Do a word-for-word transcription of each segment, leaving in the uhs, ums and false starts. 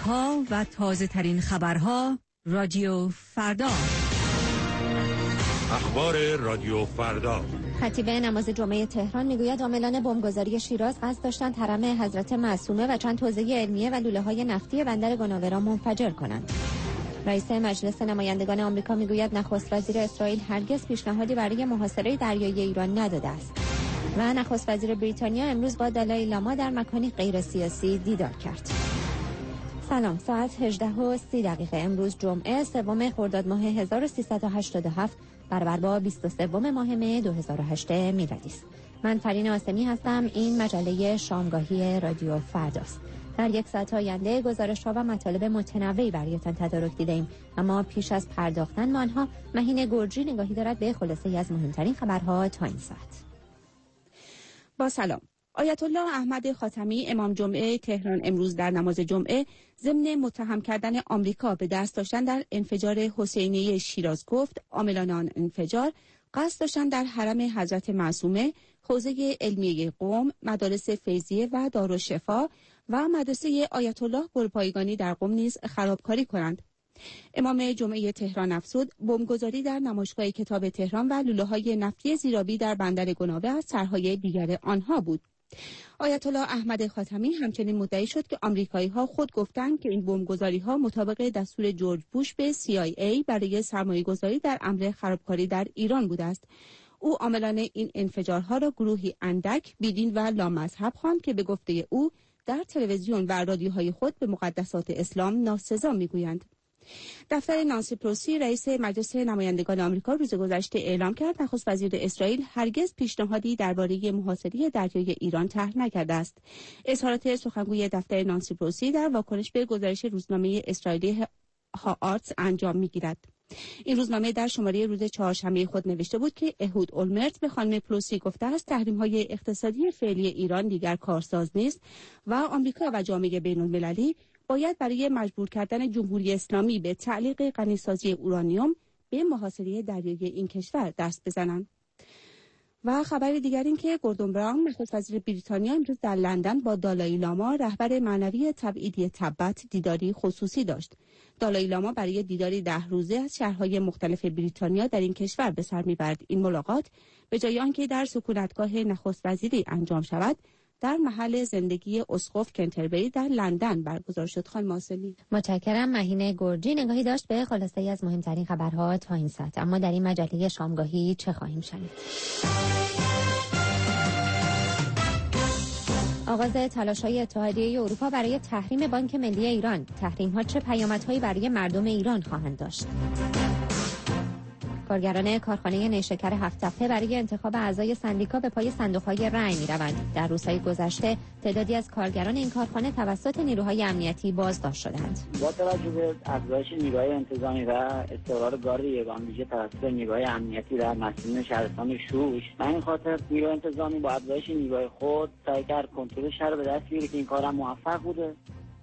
آمریکا و تازه ترین خبرها رادیو فردا. اخبار رادیو فردا. خطیب نماز جمعه تهران میگوید عاملان بمبگذاری شیراز قصد داشتند حرم حضرت معصومه و چند حوزه علمیه و لوله‌های نفتی بندر گناورا منفجر کنند. رئیس مجلس نمایندگان آمریکا میگوید نخست وزیر اسرائیل هرگز پیشنهادی برای محاصره دریایی ایران نداده است. و نخست وزیر بریتانیا امروز با دالای لاما در مکانی غیر سیاسی دیدار کرد. سلام، ساعت هجده و سی دقیقه امروز جمعه سوم خرداد ماه هزار و سیصد و هشتاد و هفت برابر با بیست و سوم ماه مه دو هزار و هشت میلادی است. من فرین آسمی هستم. این مجله شامگاهی رادیو فرداست. در یک ساعت آینده گزارش‌ها و مطالب متنوعی برایتان تدارک دیده‌ایم، اما پیش از پرداختن به آنها مهین گرجی نگاهی دارد به خلاصه‌ای از مهمترین خبرها تا این ساعت. با سلام. آیت الله احمد خاتمی امام جمعه تهران امروز در نماز جمعه ضمن متهم کردن آمریکا به دست داشتن در انفجار حسینیه شیراز گفت عاملان آن انفجار قصد داشتن در حرم حضرت معصومه، حوزه علمیه قم، مدارس فیضیه و دارالشفا و مدرسه آیت الله گلپایگانی در قم نیز خرابکاری کنند. امام جمعه تهران افزود بمبگذاری در نمایشگاه کتاب تهران و لوله‌های نفتی زیرابی در بندر گناوه از سرهای دیگر آنها بود. آیت الله احمد خاتمی همچنین مدعی شد که آمریکایی‌ها خود گفتند که این بمبگذاری‌ها مطابق دستور جورج بوش به سی آی ای برای سرمایه‌گذاری در امر خرابکاری در ایران بوده است. او عاملان این انفجارها را گروهی اندک، بیدین و لامذهب خواند که به گفته او در تلویزیون و رادیوهای خود به مقدسات اسلام ناسزا می‌گویند. دفتر نانسی پلوسی رئیس مجلس نمایندگان آمریکا روز گذشته اعلام کرد نخست وزیر اسرائیل هرگز پیشنهادی درباره محاصره دریایی ایران طرح نکرده است. اظهارات سخنگوی دفتر نانسی پلوسی در واکنش به گزارش روزنامه اسرائیلی هآرتس انجام می‌گیرد. این روزنامه در شماره روز چهارشنبه خود نوشته بود که اهود اولمرت به خانم پلوسی گفته است تحریم‌های اقتصادی فعلی ایران دیگر کارساز نیست و آمریکا و جامعه بین‌المللی باید برای مجبور کردن جمهوری اسلامی به تعلیق غنیسازی اورانیوم به محاصره دریایی این کشور دست بزنند. و خبر دیگر این که گوردون براون نخست وزیر بریتانیا امروز در لندن با دالای لاما رهبر معنوی تبعیدی تبت دیداری خصوصی داشت. دالای لاما برای دیداری ده روزه از شهرهای مختلف بریتانیا در این کشور به سر میبرد. این ملاقات به جای آنکه در سکونتگاه نخست وزیری انجام شود در محل زندگی اسقف کنتربری در لندن برگزار شد. خانم آسمی. متشکرم. مهین گرجی نگاهی داشت به خلاصه‌ای از مهمترین خبرها تا این ساعت. اما در این مجله شامگاهی چه خواهیم شنید؟ آغاز تلاش‌های اتحادیه اروپا برای تحریم بانک ملی ایران. تحریم‌ها چه پیامدهایی برای مردم ایران خواهند داشت؟ کارگران کارخانه نیشکر هفت تپه برای انتخاب اعضای سندیکا به پای صندوق‌های رأی می‌روند. در روزهای گذشته تعدادی از کارگران این کارخانه توسط نیروهای امنیتی بازداشت شدند. با توجه به افزایش نیروهای انتظامی و استقرار گارد یگان ویژه توسط نیروهای امنیتی در مسئولین شهرستان شوش، به این خاطر نیروهای انتظامی با افزایش نیروهای خود سعی کرد کنترل شهر به دست بیاره که این کارم موفق بوده.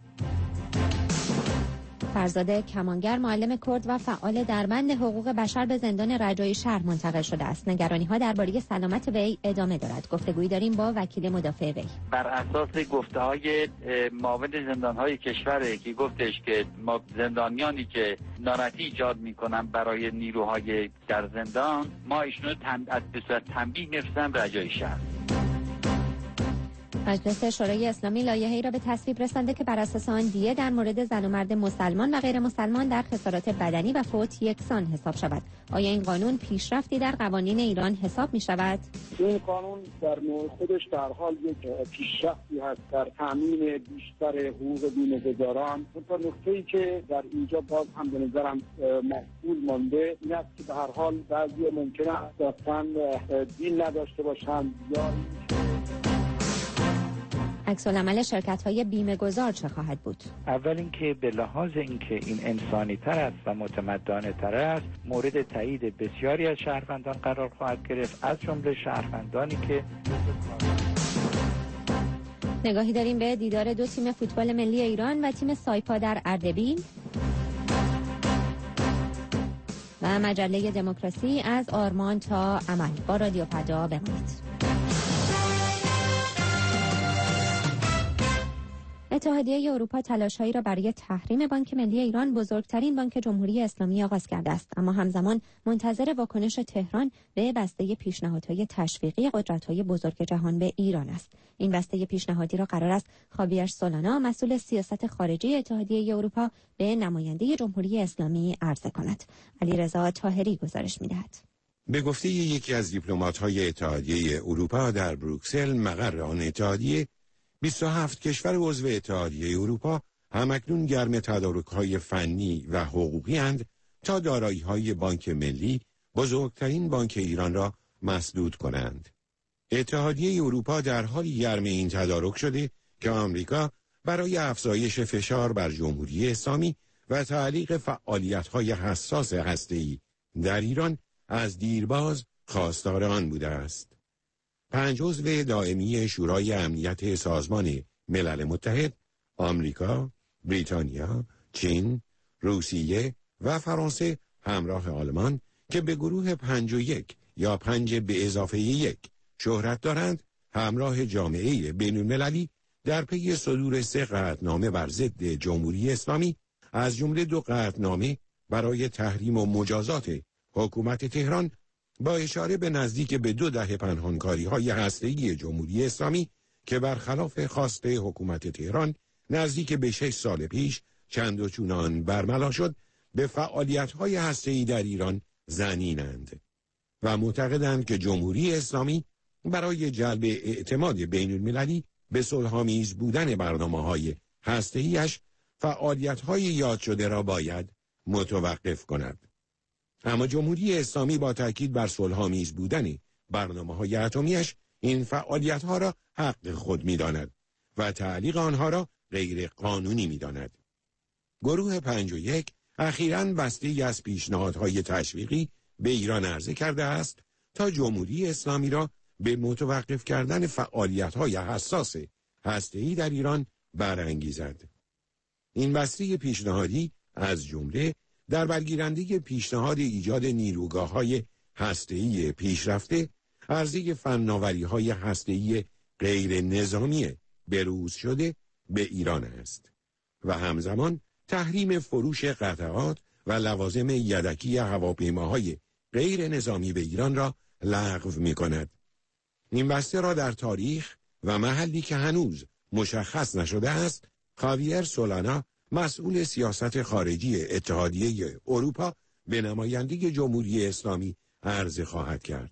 فرزاد کمانگر معلم کرد و فعال در بند حقوق بشر به زندان رجایی شهر منتقل شده است. نگرانی‌ها درباره سلامت وی ادامه دارد. گفتگویی داریم با وکیل مدافع وی. بر اساس گفته‌های معاون زندان‌های کشور که گفتش که ما زندانیانی که ناراحتی ایجاد می‌کنن برای نیروهای در زندان، ما ایشونو از به صورت تنبیه می‌فرستیم رجایی شهر. مجلس شورای اسلامی لایحه‌ای را به تصویب رسانده که بر اساس آن دیه در مورد زن و مرد مسلمان و غیر مسلمان در خسارات بدنی و فوت یکسان حساب شود. آیا این قانون پیشرفتی در قوانین ایران حساب می شود؟ این قانون در نوع خودش در حال یک پیشرفتی هست در تامین بیشتر حقوق بیمه‌گذاران. اون نکته‌ای که در اینجا باز هم به نظرم مفصول مانده این است که به هر حال بعضی ممکنه اساساً دین نداشته باشند یا عکس‌العمل شرکت‌های بیمه‌گذار چه خواهد بود؟ اول اینکه به لحاظ اینکه این انسانی‌تر است و متمدن‌تر است، مورد تایید بسیاری از شهروندان قرار خواهد گرفت، از جمله شهروندانی که نگاهی داریم به دیدار دو تیم فوتبال ملی ایران و تیم سایپا در اردبیل و مجله دموکراسی از آرمان تا عمل. با رادیو فردا بمانید. اتحادیه اروپا تلاش‌هایی را برای تحریم بانک ملی ایران، بزرگترین بانک جمهوری اسلامی، آغاز کرده است، اما همزمان منتظر واکنش تهران به بسته پیشنهادهای تشویقی قدرت‌های بزرگ جهان به ایران است. این بسته پیشنهادی را قرار است خاویر سولانا، مسئول سیاست خارجی اتحادیه اروپا، به نماینده جمهوری اسلامی عرضه کند. علیرضا طاهری گزارش می‌دهد. به گفته یکی از دیپلمات‌های اتحادیه اروپا در بروکسل، مقر آن اتحادیه، بیست و هفت کشور عضو اتحادیه اروپا همکنون گرم تدارک‌های فنی و حقوقی اند تا دارایی‌های بانک ملی، بزرگترین بانک ایران را مسدود کنند. اتحادیه اروپا در حالی گرم این تدارک شده که آمریکا برای افزایش فشار بر جمهوری اسلامی و تعلیق فعالیت‌های حساس هسته‌ای در ایران از دیرباز خواستار آن بوده است. پنج عضو دائمی شورای امنیت سازمان ملل متحد، آمریکا، بریتانیا، چین، روسیه و فرانسه همراه آلمان که به گروه پنج و یک یا پنج به اضافه یک شهرت دارند، همراه جامعه بین المللی در پی صدور سه قطعنامه بر ضد جمهوری اسلامی، از جمله دو قطعنامه برای تحریم و مجازات حکومت تهران با اشاره به نزدیک به دو دهه پنهانکاری‌های هسته‌ای جمهوری اسلامی که برخلاف خواست حکومت تهران نزدیک به شش سال پیش چند و چونان برملا شد، به فعالیت‌های هسته‌ای در ایران ضنینند و معتقدند که جمهوری اسلامی برای جلب اعتماد بین المللی به صلح‌آمیز بودن برنامه‌های هسته‌ایش فعالیت‌های یاد شده را باید متوقف کند. اما جمهوری اسلامی با تاکید بر صلح‌آمیز بودن برنامه‌های اتمی‌اش این فعالیت‌ها را حق خود می‌داند و تعلیق آنها را غیر قانونی می‌داند. گروه پنج و یک اخیراً بسته‌ای از پیشنهادهای تشویقی به ایران عرضه کرده است تا جمهوری اسلامی را به متوقف کردن فعالیت‌های حساس هسته‌ای در ایران برانگیزد. این بسته پیشنهادی از جمله در برگیرنده پیشنهاد ایجاد نیروگاه‌های هسته‌ای پیشرفته، عرضه فناوری‌های هسته‌ای غیر نظامی بروز شده به ایران است و همزمان تحریم فروش قطعات و لوازم یدکی هواپیماهای غیر نظامی به ایران را لغو می‌کند. این بسته را در تاریخ و محلی که هنوز مشخص نشده است، خاویر سولانا، مسئول سیاست خارجی اتحادیه اروپا، به نماینده جمهوری اسلامی عرضه خواهد کرد.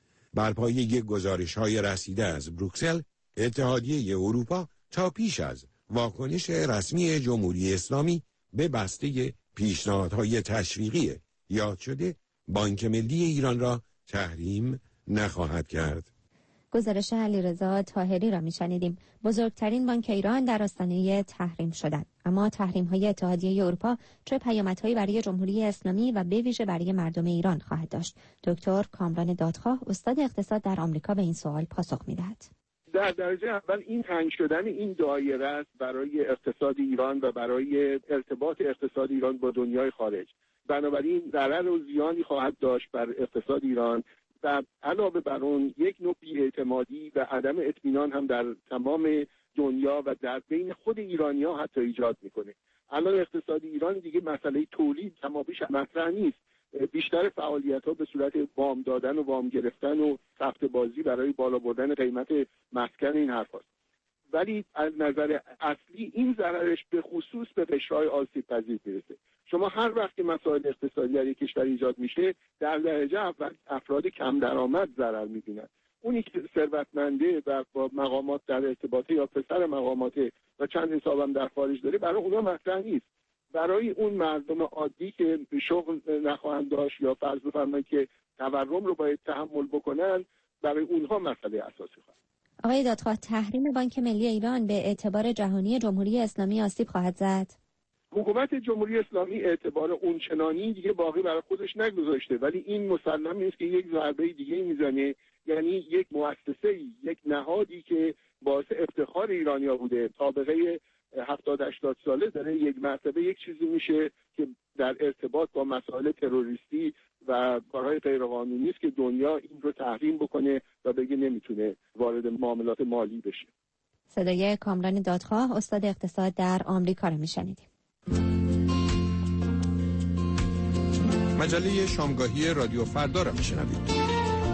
بر پایه گزارش‌های رسیده از بروکسل، اتحادیه اروپا تا پیش از واکنش رسمی جمهوری اسلامی به بسته پیشنهادهای تشویقی یاد شده، بانک ملی ایران را تحریم نخواهد کرد. گزارش علیرضا طاهری را می‌شنیدیم. بزرگترین بانک ایران در آستانه تحریم شدند، اما تحریم‌های اتحادیه اروپا چه پیامدهایی برای جمهوری اسلامی و به ویژه برای مردم ایران خواهد داشت؟ دکتر کامران دادخواه، استاد اقتصاد در آمریکا، به این سوال پاسخ می‌دهد. در درجه اول این تنگ شدن این دایره است برای اقتصاد ایران و برای ارتباط اقتصاد ایران با دنیای خارج. بنابراین ضرر و زیانی خواهد داشت بر اقتصاد ایران و علاوه بر اون یک نوع بی‌اعتمادی و عدم اطمینان هم در تمام دنیا و در بین خود ایرانی‌ها حتی ایجاد میکنه. الان اقتصاد ایران دیگه مسئله تولید کمابیش مطرح نیست. بیشتر فعالیت‌ها به صورت وام دادن و وام گرفتن و سفته بازی برای بالا بردن قیمت مسکن این حرفاست. ولی از نظر اصلی این ضررش به خصوص به قشرهای آسیب پذیر میرسه. شما هر وقت که مسائل اقتصادی در یک کشور ایجاد میشه، در درجه اول افراد کم درآمد ضرر میبینن. اونی که ثروتمنده و با مقامات در ارتباطه یا پسر مقاماته و چند حسابم در خارج داره، برای اونها مطرح نیست. برای اون مردم عادی که شغل نخواهند داشت یا فرض بفرمایید که تورم رو باید تحمل بکنن، برای اونها مسئله اساسی خواهد. آقای دادخواه، تحریم بانک ملی ایران به اعتبار جهانی جمهوری اسلامی آسیب خواهد زد؟ حکومت جمهوری اسلامی اعتبار اونچنانی دیگه باقی برای خودش نگذاشته، ولی این مسلم نیست که یک ضربه دیگه میزنه، یعنی یک مؤسسه‌ای، یک نهادی که باعث افتخار ایرانی‌ها بوده، سابقه هفتاد هشتاد ساله داره، یک مرتبه یک چیزی میشه که در ارتباط با مسائل تروریستی و کارهای غیرقانونی است که دنیا این رو تحریم بکنه و بگه نمیتونه وارد معاملات مالی بشه. صدای کامران دادخواه، استاد اقتصاد در آمریکا را میشنیدیم. مجله شامگاهی رادیو فردا را میشنوید.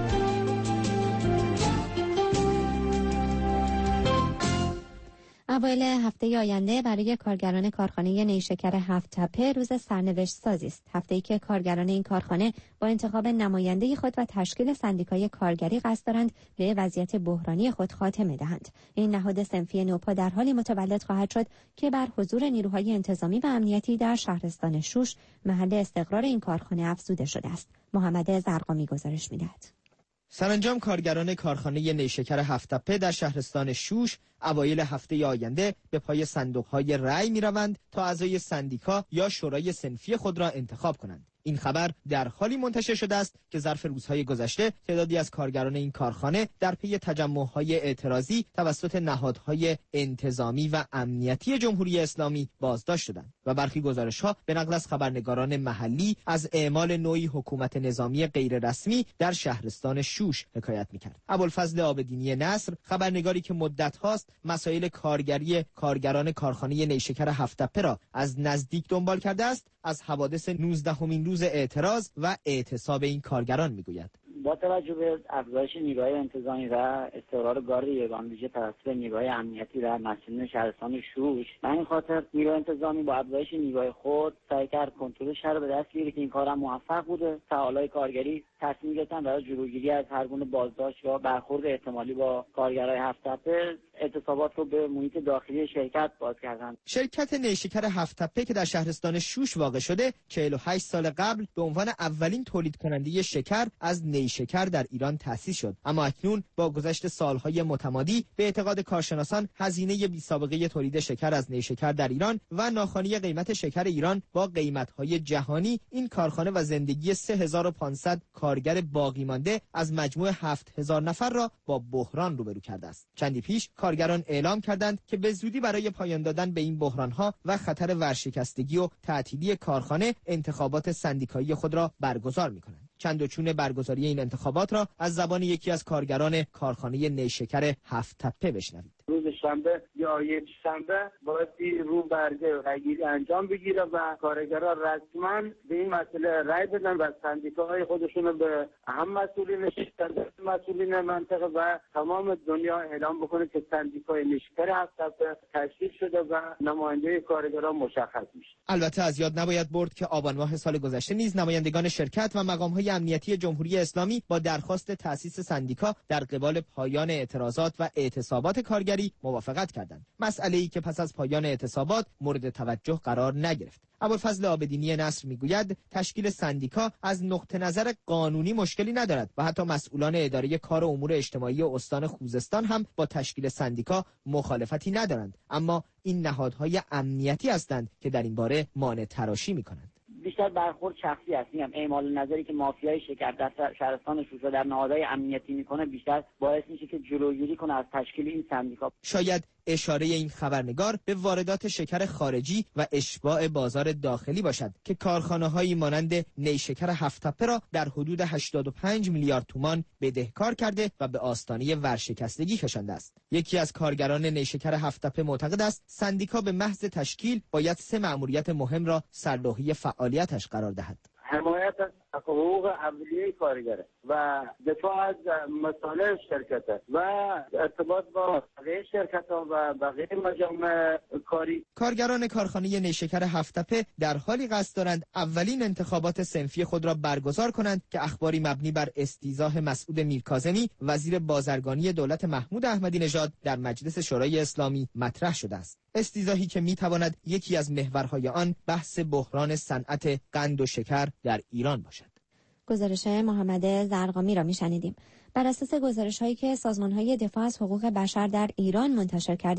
اوایل هفته آینده برای کارگران کارخانه نیشکر هفت تپه روز سرنوشت سازی است. هفته‌ای که کارگران این کارخانه با انتخاب نماینده خود و تشکیل سندیکای کارگری قصد دارند به وضعیت بحرانی خود خاتمه دهند. این نهاد صنفی نوپا در حالی متولد خواهد شد که بر حضور نیروهای انتظامی و امنیتی در شهرستان شوش، محل استقرار این کارخانه، افزوده شده است. محمد زرقامی گزارش می‌دهد. سرانجام کارگران کارخانه نیشکر هفت تپه در شهرستان شوش اوایل هفته آینده به پای صندوق‌های رأی می‌روند تا اعضای سندیکا یا شورای صنفی خود را انتخاب کنند. این خبر در حالی منتشر شده است که ظرف روزهای گذشته تعدادی از کارگران این کارخانه در پی تجمع‌های اعتراضی توسط نهادهای انتظامی و امنیتی جمهوری اسلامی بازداشت شدند و برخی گزارش‌ها به نقل از خبرنگاران محلی از اعمال نوعی حکومت نظامی غیررسمی در شهرستان شوش حکایت می‌کرد. ابوالفضل عابدینی نصر، خبرنگاری که مدت‌هاست مسائل کارگری کارگران کارخانه نیشکر هفت تپه را از نزدیک دنبال کرده است، از حوادث نوزدهمین روز اعتراض و اعتصاب این کارگران میگوید. با توجه به افزایش نیروهای انتظامی و استقرار گارد یگان ویژه توسط نیروهای امنیتی در مسئولین شهرستان شوش، به این خاطر نیروی انتظامی با افزایش نیروهای خود سعی کرد کنترل شهر به دست بیاره که این کارم موفق بوده. فعالای کارگری تصمیم گرفتن برای جلوگیری از هر گونه بازداشت یا برخورد احتمالی با کارگرای هفت تپه اعتصابات رو به محیط داخلی شرکت باز کردند. شرکت نیشکر هفت تپه که در شهرستان شوش واقع شده چهل و هشت سال قبل به عنوان اولین تولید کننده شکر از نیشکر در ایران تأسیس شد، اما اکنون با گذشت سالهای متمادی به اعتقاد کارشناسان هزینه بی سابقه تولید شکر از نیشکر در ایران و ناخوانی قیمت شکر ایران با قیمت‌های جهانی، این کارخانه و زندگی سه هزار و پانصد کارگر باقی مانده از مجموع هفت هزار نفر را با بحران روبرو کرده است. چندی پیش کارگران اعلام کردند که به زودی برای پایان دادن به این بحران‌ها و خطر ورشکستگی و تعطیلی کارخانه انتخابات سندیکایی خود را برگزار می‌کنند. چند و چون برگزاری این انتخابات را از زبان یکی از کارگران کارخانه نیشکر هفت تپه بشنوید. روز شنبه یا یک شنبه باید رو برگه رأیگیری انجام بگیره و کارگرها رسما به این مسئله رأی بدن و سندیکاهای خودشون رو به هم مسئولین شرکت، مسئولین منطقه و تمام دنیا اعلام بکنه که سندیکای نیشکر هفت تپه تشکیل شده و نماینده کارگران مشخص میشه. البته از یاد نباید برد که آبان ماه سال گذشته نیز نمایندگان شرکت و مقام‌های امنیتی جمهوری اسلامی با درخواست تأسیس سندیکا در قبال پایان اعتراضات و اعتصابات کارگری موافقت کردند. مسئله‌ای که پس از پایان اعتصابات مورد توجه قرار نگرفت. ابوالفضل عابدینی نصر میگوید تشکیل سندیکا از نقطه نظر قانونی مشکلی ندارد و حتی مسئولان اداره کار و امور اجتماعی استان خوزستان هم با تشکیل سندیکا مخالفتی ندارند، اما این نهادهای امنیتی هستند که در این باره مانع تراشی میکنند. بیشتر برخورد شخصی است. میگم اعمال نظری که مافیای شکر در شهرستان شوش در نهادهای امنیتی میکنه بیشتر باعث میشه که جلوگیری کنه از تشکیل این سندیکا. شاید اشاره این خبرنگار به واردات شکر خارجی و اشباع بازار داخلی باشد که کارخانه‌هایی مانند نیشکر هفت تپه را در حدود هشتاد و پنج میلیارد تومان بدهکار کرده و به آستانه ورشکستگی کشانده است. یکی از کارگران نیشکر هفت تپه معتقد است سندیکا به محض تشکیل باید سه مأموریت مهم را سرلوحه فعالیتش قرار دهد. حمایت از حقوق اولیه کارگره و دفاع از مصالح شرکت و ارتباط با بقیه شرکت‌ها و بقیه مجامع کاری. کارگران کارخانه نیشکر هفت تپه در حالی قصد دارند اولین انتخابات صنفی خود را برگزار کنند که اخباری مبنی بر استیضاح مسعود میرکاظمی وزیر بازرگانی دولت محمود احمدی نژاد در مجلس شورای اسلامی مطرح شده است. استیضاحی که میتواند یکی از محورهای آن بحث بحران صنعت قند و شکر در ایران باشد. گزارش محمد زرقامی را میشنیدیم. بر اساس گزارش‌هایی که سازمان‌های دفاع از حقوق بشر در ایران منتشر کردند،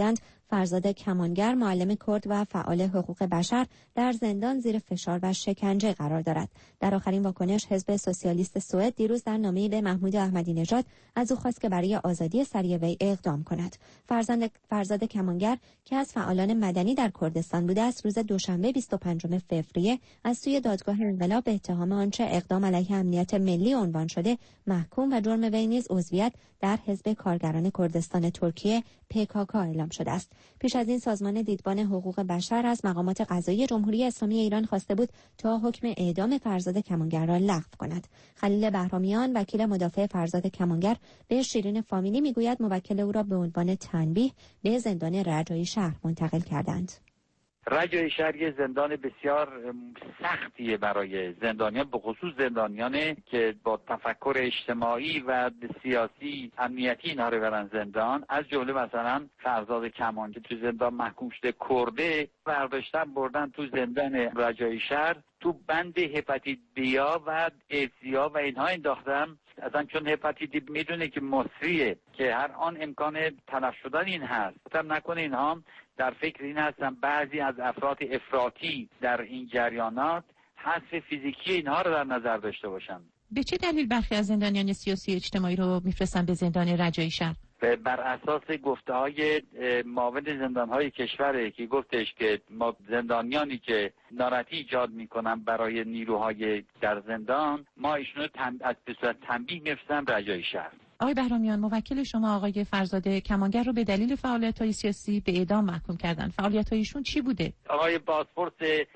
فرزاد کمانگر معلم کرد و فعال حقوق بشر در زندان زیر فشار و شکنجه قرار دارد. در آخرین واکنش حزب سوسیالیست سوئد دیروز در نامه‌ای به محمود احمدی نژاد از او خواست که برای آزادی سریع وی اقدام کند. فرزاد فرزاد کمانگر که از فعالان مدنی در کردستان بوده است، روز دوشنبه بیست و پنجم فوریه از سوی دادگاه انقلاب به اتهام آنچه اقدام علیه امنیت ملی عنوان شده محکوم و جرم وی نیز عضویت در حزب کارگران کردستان ترکیه پی کا کا اعلام شده است. پیش از این سازمان دیدبان حقوق بشر از مقامات قضایی جمهوری اسلامی ایران خواسته بود تا حکم اعدام فرزاد کمانگر را لغو کند. خلیل بهرامیان وکیل مدافع فرزاد کمانگر به شیرین فامیلی میگوید موکل او را به عنوان تنبیه به زندان رجایی شهر منتقل کردند. رجایی شهر یه زندان بسیار سختیه برای زندانیان، به خصوص زندانیانی که با تفکر اجتماعی و سیاسی امنیتی اینها رو برن زندان. از جمله مثلا فرزاد کمانگر تو زندان محکوم شده، کرده برداشتن بردن تو زندان رجایی شهر، تو بند هپاتیت بیا و ایدزیا و اینها انداختن. اصلا چون هپاتیت میدونه که مصریه که هر آن امکان تلف شدن این هست، هم نکنه اینها در فکر این هستن بعضی از افراد افراطی در این جریانات حذف فیزیکی اینها رو در نظر داشته باشن. به چه دلیل برخی از زندانیان سیاسی اجتماعی رو میفرستن به زندان رجایی شهر؟ بر اساس گفته های معاون زندان های کشوره که گفتش که ما زندانیانی که ناراحتی ایجاد میکنن برای نیروهای در زندان، ما ایشونو تن... از به صورت تنبیه میفرستن رجایی شهر. آقای بهرامیان، موکل شما آقای فرزاد کمانگر رو به دلیل فعالیت‌های سیاسی به اعدام محکوم کردن. فعالیت‌هایشون چی بوده؟ آقای بازپرس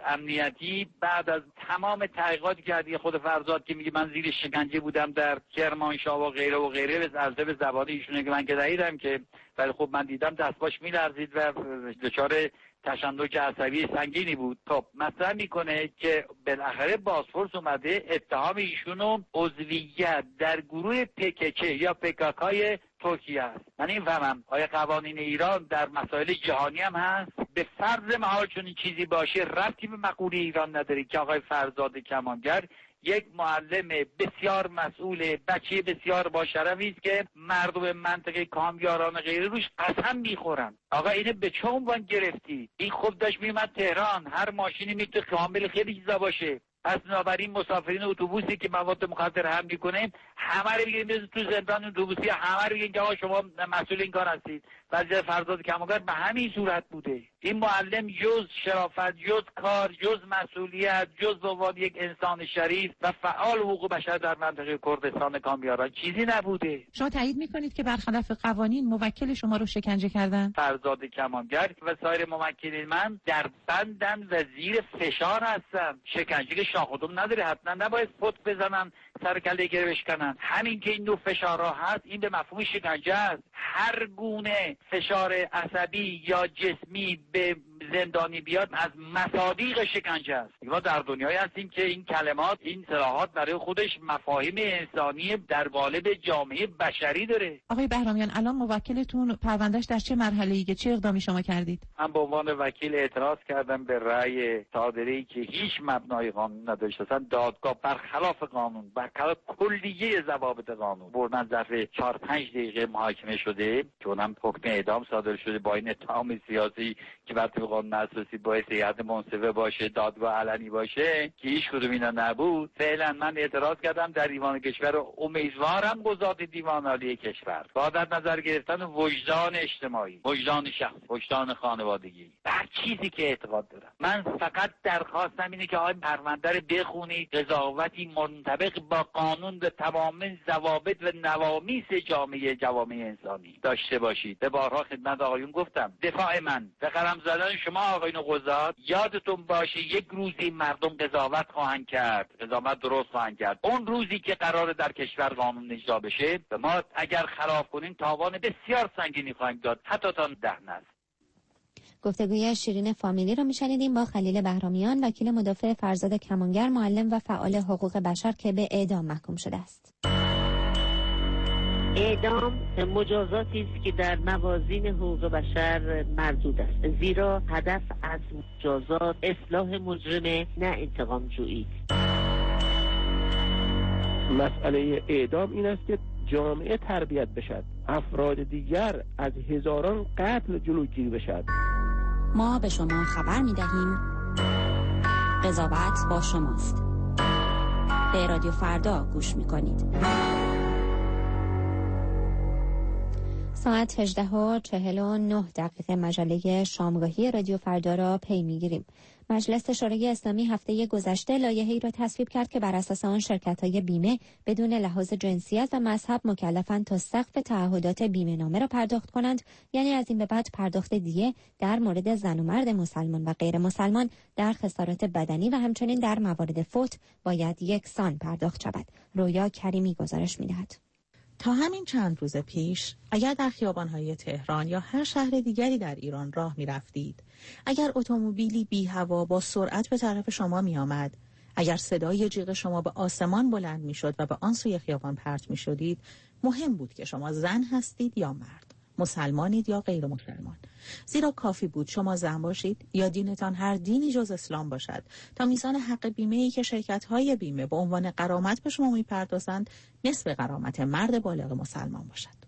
امنیتی بعد از تمام تحقیقاتی که دیگه خود فرزاد که میگه من زیر شکنجه بودم در کرمانشاه و غیره و غیره، از به زبان ایشونه که من که دیدم که ولی خب من دیدم دستباش میلرزید و دچار تشنج عصبی سنگینی بود. خب مطرح میکنه که بالاخره بازپرس اومده اتهام ایشونو عضویت در گروه پکچه یا پکاکای ترکیه است. من این فهمم آیا قوانین ایران در مسائل جهانی هم هست؟ به فرض محال چون این چیزی باشه ربطی به مقوله ایران نداره که آقای فرزاد کمانگر یک معلم بسیار مسئول، بچه بسیار با شرفی است که مردم منطقه کامیاران غیره روش قسم میخورن. آقا اینه به چه عنوان گرفتی؟ این خوب داشت میومد تهران، هر ماشینی میتونه کامل خیلی چیزا باشه. پس بنابراین مسافرین اتوبوسی که مواد مخدر حمل میکنه همه رو میگیریم تو زندان اتوبوسی، همه رو میگن که آقا شما مسئول این کار هستید. وضعیت فرزاد کمانگر به همین صورت بوده. این معلم جز شرافت، جز کار، جز مسئولیت، جز به عنوان یک انسان شریف و فعال حقوق بشر در منطقه کردستان کامیاران چیزی نبوده. شما تایید میکنید که برخلاف قوانین موکل شما رو شکنجه کردن؟ فرزاد کمانگر و سایر موکلین من در بندن و زیر فشار هستن. شکنجه که شاخودم نداره، حتما نباید پت بزنن سر کله گره بشکنن. همین که این نوع فشارها هست این به مفهوم شکنجه است. هر گونه فشار عصبی یا جسمی به زندانی بیاد از مصادیق شکنجه است. ما در دنیایی هستیم که این کلمات، این اصطلاحات برای خودش مفاهیم انسانی در قالب جامعه بشری داره. آقای بهرامیان، الان موکلتون پروندهش در چه مرحله‌ای که چه اقدامی شما کردید؟ من به عنوان وکیل اعتراض کردم به رأی صادره‌ای که هیچ مبنای قانون نداشت. اصلا دادگاه برخلاف قانون، برخلاف کلیه ضوابط قانون بردن ظرف چهار پنج دقیقه محاکمه شده که اونم حکم اعدام صادر شده با این اتهام سیاسی که بر طبق قانون اساسی باید هیئت منصفه باشه، دادگاه علنی باشه که هیچ کدوم اینا نبود. فعلا من اعتراض کردم در دیوان کشور و امیدوارم قضات دیوان عالی کشور با در نظر گرفتن وجدان اجتماعی، وجدان شخص، وجدان خانوادگی، هر چیزی که اعتقاد دارم، من فقط درخواستم اینه که آقای پرونده رو بخونید، قضاوتی منطبق با قانون به تمام ضوابط و نوامیس جامعه جوامع انسانی داشته باشید. به بارها خدمت آقایون گفتم دفاع من به قلم زدن شما آقایون قضات یادتون باشه یک روزی مردم قضاوت خواهند کرد، قضاوت درست خواهند کرد. اون روزی که قراره در کشور قانون اجرا بشه و ما اگر خلاف کنیم تاوان بسیار سنگینی خواهیم داد، حتی تا ده نسل. گفتگوی شیرین فامیلی رو میشنیدیم با خلیل بهرامیان وکیل مدافع فرزاد کمانگر، معلم و فعال حقوق بشر که به اعدام محکوم شده است. اعدام مجازاتی است که در موازین حقوق بشر مردود است، زیرا هدف از مجازات اصلاح مجرم نه انتقام جویی. مسئله اعدام این است که جامعه تربیت بشد افراد دیگر از هزاران قتل جلوگیری بشود. ما به شما خبر می‌دهیم قضاوت با شماست. به رادیو فردا گوش می‌کنید. ساعت هجده و چهل و نه دقیقه مجله شامگاهی رادیو فردا را پی می‌گیریم. مجلس شورای اسلامی هفته گذشته لایحه‌ای را تصویب کرد که بر اساس آن شرکت‌های بیمه بدون لحاظ جنسیت و مذهب مکلفند تا سقف تعهدات بیمه نامه را پرداخت کنند، یعنی از این به بعد پرداخت دیه در مورد زن و مرد مسلمان و غیر مسلمان در خسارات بدنی و همچنین در موارد فوت باید یکسان پرداخت شود. رویا کریمی گزارش می‌دهد. تا همین چند روز پیش اگر در خیابان‌های تهران یا هر شهر دیگری در ایران راه می‌رفتید، اگر اتومبیلی بی هوا با سرعت به طرف شما می‌آمد، اگر صدای جیغ شما به آسمان بلند می‌شد و به آن سوی خیابان پرت می‌شدید، مهم بود که شما زن هستید یا مرد، مسلمانید یا غیر مسلمان. زیرا کافی بود شما زن باشید یا دینتان هر دینی جز اسلام باشد تا میزان حق بیمه‌ای که شرکت‌های بیمه به عنوان غرامت به شما می‌پردازند نصف غرامت مرد بالغ مسلمان باشد.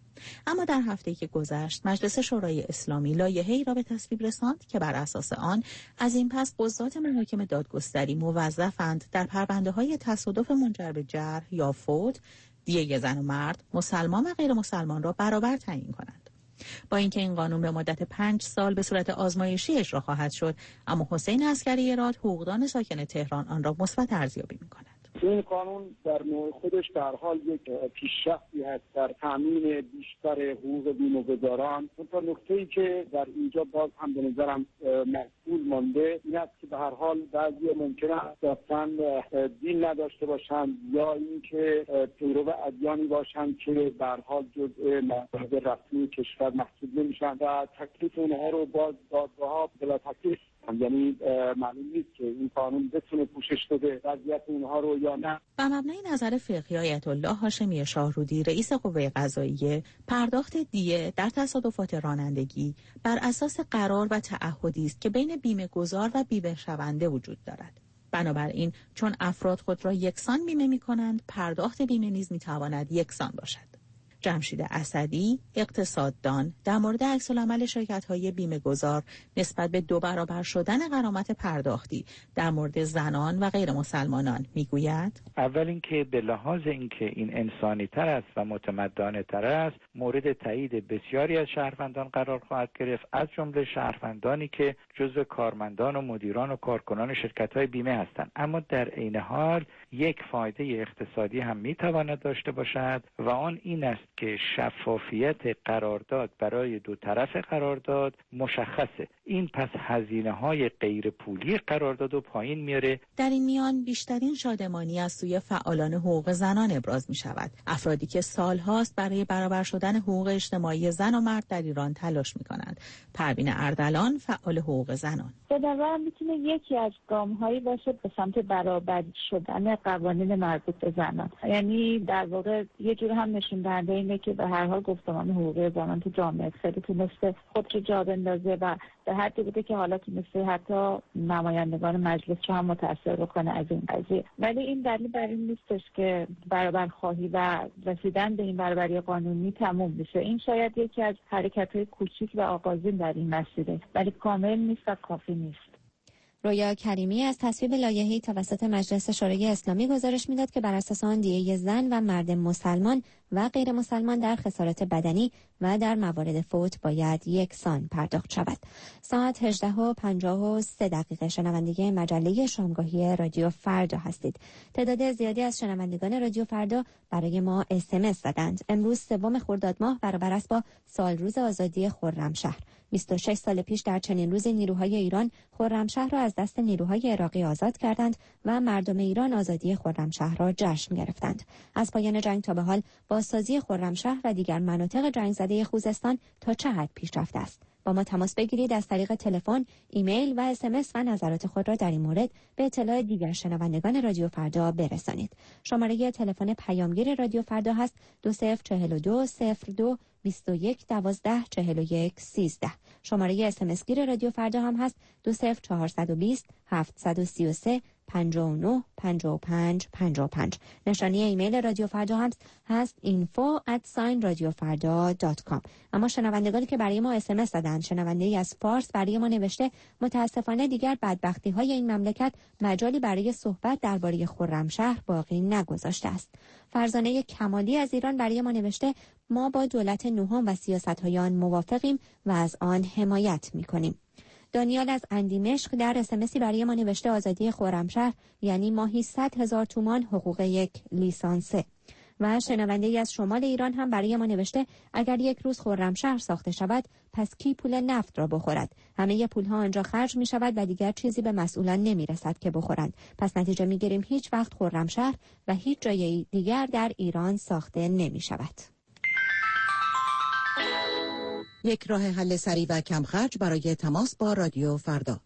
اما در هفته‌ای که گذشت مجلس شورای اسلامی لایحه‌ای را به تصویب رساند که بر اساس آن از این پس قضات محاکم دادگستری موظفند در پرونده‌های تصادف منجر به جرح یا فوت دیه زن و مرد، مسلمان و غیر مسلمان را برابر تعیین کنند. با اینکه این قانون به مدت پنج سال به صورت آزمایشی اجرا خواهد شد، اما حسین عسکری راد حقوقدان ساکن تهران آن را مثبت ارزیابی می‌کند. این قانون در نوع خودش در حال یک پیشرفتی هست در تامین بیشتر حقوق بیمه‌گذاران. تا نکته‌ای که در اینجا باز هم به نظرم مسئول مانده این است که به هر حال بعضی ممکنه اساساً دین نداشته باشند یا اینکه پیرو ادیانی باشند که به هر حال جزء مذهب رسمی کشور محسوب نمیشن و تکلیف اونها رو باز دادگاه‌ها بلا تکلیف، یعنی معلوم نیست که این قانون بتونه پوشش بده وضعیت اونها رو یا نه. بر مبنای نظر فقهی آیت الله هاشمی شاهرودی رئیس قوه قضاییه، پرداخت دیه در تصادفات رانندگی بر اساس قرار و تعهدی است که بین بیمه گذار و بیمه شونده وجود دارد. بنابراین چون افراد خود را یکسان بیمه می‌کنند، پرداخت بیمه نیز می‌تواند یکسان باشد. جمشید اسدی، اقتصاددان، در مورد عکس‌العمل شرکت‌های بیمه‌گذار نسبت به دو برابر شدن غرامت پرداختی در مورد زنان و غیر مسلمانان میگوید: اول اینکه به لحاظ اینکه این انسانی تر است و متمدنانه تر است، مورد تایید بسیاری از شهروندان قرار خواهد گرفت، از جمله شهروندانی که جزو کارمندان و مدیران و کارکنان شرکت‌های بیمه هستند. اما در عین حال یک فایده اقتصادی هم میتواند داشته باشد و آن این است که شفافیت قرارداد برای دو طرف قرارداد مشخصه. این پس هزینه‌های غیر پولی قرارداد رو پایین میاره. در این میان بیشترین شادمانی از سوی فعالان حقوق زنان ابراز می شود. افرادی که سالهاست برای برابر شدن حقوق اجتماعی زن و مرد در ایران تلاش می کنند. پروین اردلان، فعال حقوق زنان: به نظرم میتونه یکی از گام‌هایی باشه به سمت برابری شدن قوانین مربوط به زنان. یعنی در واقع یه جور هم نشون دهنده اینه که به هر حال گفتمان حقوق زنان تو جامعه خیلی تونسته خودش جا بندازه و به حدی بوده که حالا تونسته حتی نمایندگان مجلس رو هم متاثر بکنه از این قضیه. ولی این دلیل بر این نیستش که برابر خواهی و رسیدن به این برابری قانونی تموم بشه. این شاید یکی از حرکت‌های کوچیک و آغازین در این مسیره، ولی کامل نیست و کافی نیست. رویا کریمی از تصویب لایحه‌ای توسط مجلس شورای اسلامی گزارش میداد که بر اساس آن دیه زن و مرد مسلمان و غیر مسلمان در خسارات بدنی و در موارد فوت باید یکسان پرداخت شود. ساعت هجده و پنجاه و سه دقیقه شنوندگی مجله شامگاهی رادیو فردا هستید. تعداد زیادی از شنوندگان رادیو فردا برای ما اس ام اس زدند. امروز سوم خرداد ماه برابر است با سال روز آزادی خرمشهر. بیست و شش سال پیش در چنین روزی نیروهای ایران خرمشهر را از دست نیروهای عراقی آزاد کردند و مردم ایران آزادی خرمشهر را جشن گرفتند. از پایان جنگ تا به حال بازسازی خرمشهر و دیگر مناطق جنگ زده خوزستان تا چه حد پیش رفته است؟ با ما تماس بگیرید، از طریق تلفن، ایمیل و اس ام اس و نظرات خود را در این مورد به اطلاع دیگر شنوندگان رادیو فردا برسانید. شماره تلفن پیامگیر رادیو فردا هست دو صفر چهل و دو صفر دو بیست و یک دوازده چهل و یک سیزده. شماره اس ام اس گیر رادیو فردا هم هست دو صفر چهارصد و بیست هفتصد و سی و سه پنج نه پنج پنج پنج پنج. نشانی ایمیل رادیو فردا هم هست info at sign radio farda dot com. اما شنوندگانی که برای ما اس ام اس دادن، شنونده از فارس برای ما نوشته متاسفانه دیگر بدبختی های این مملکت مجالی برای صحبت درباره خرمشهر باقی نگذاشته است. فرزانه کمالی از ایران برای ما نوشته ما با دولت نهم و سیاست‌های آن موافقیم و از آن حمایت می‌کنیم. دانیال از اندیمشق در اس ام اسی برای ما نوشته آزادی خرمشهر یعنی ماهی صد هزار تومان حقوق یک لیسانسه. و شنونده از شمال ایران هم برای ما نوشته اگر یک روز خرمشهر ساخته شود پس کی پول نفت را بخورد؟ همه پولها آنجا خرج می شود و دیگر چیزی به مسئولان نمی رسد که بخورند. پس نتیجه می گیریم هیچ وقت خرمشهر و هیچ جای دیگر در ایران ساخته نمی شود. یک راه حل سریع و کم خرج برای تماس با رادیو فردا.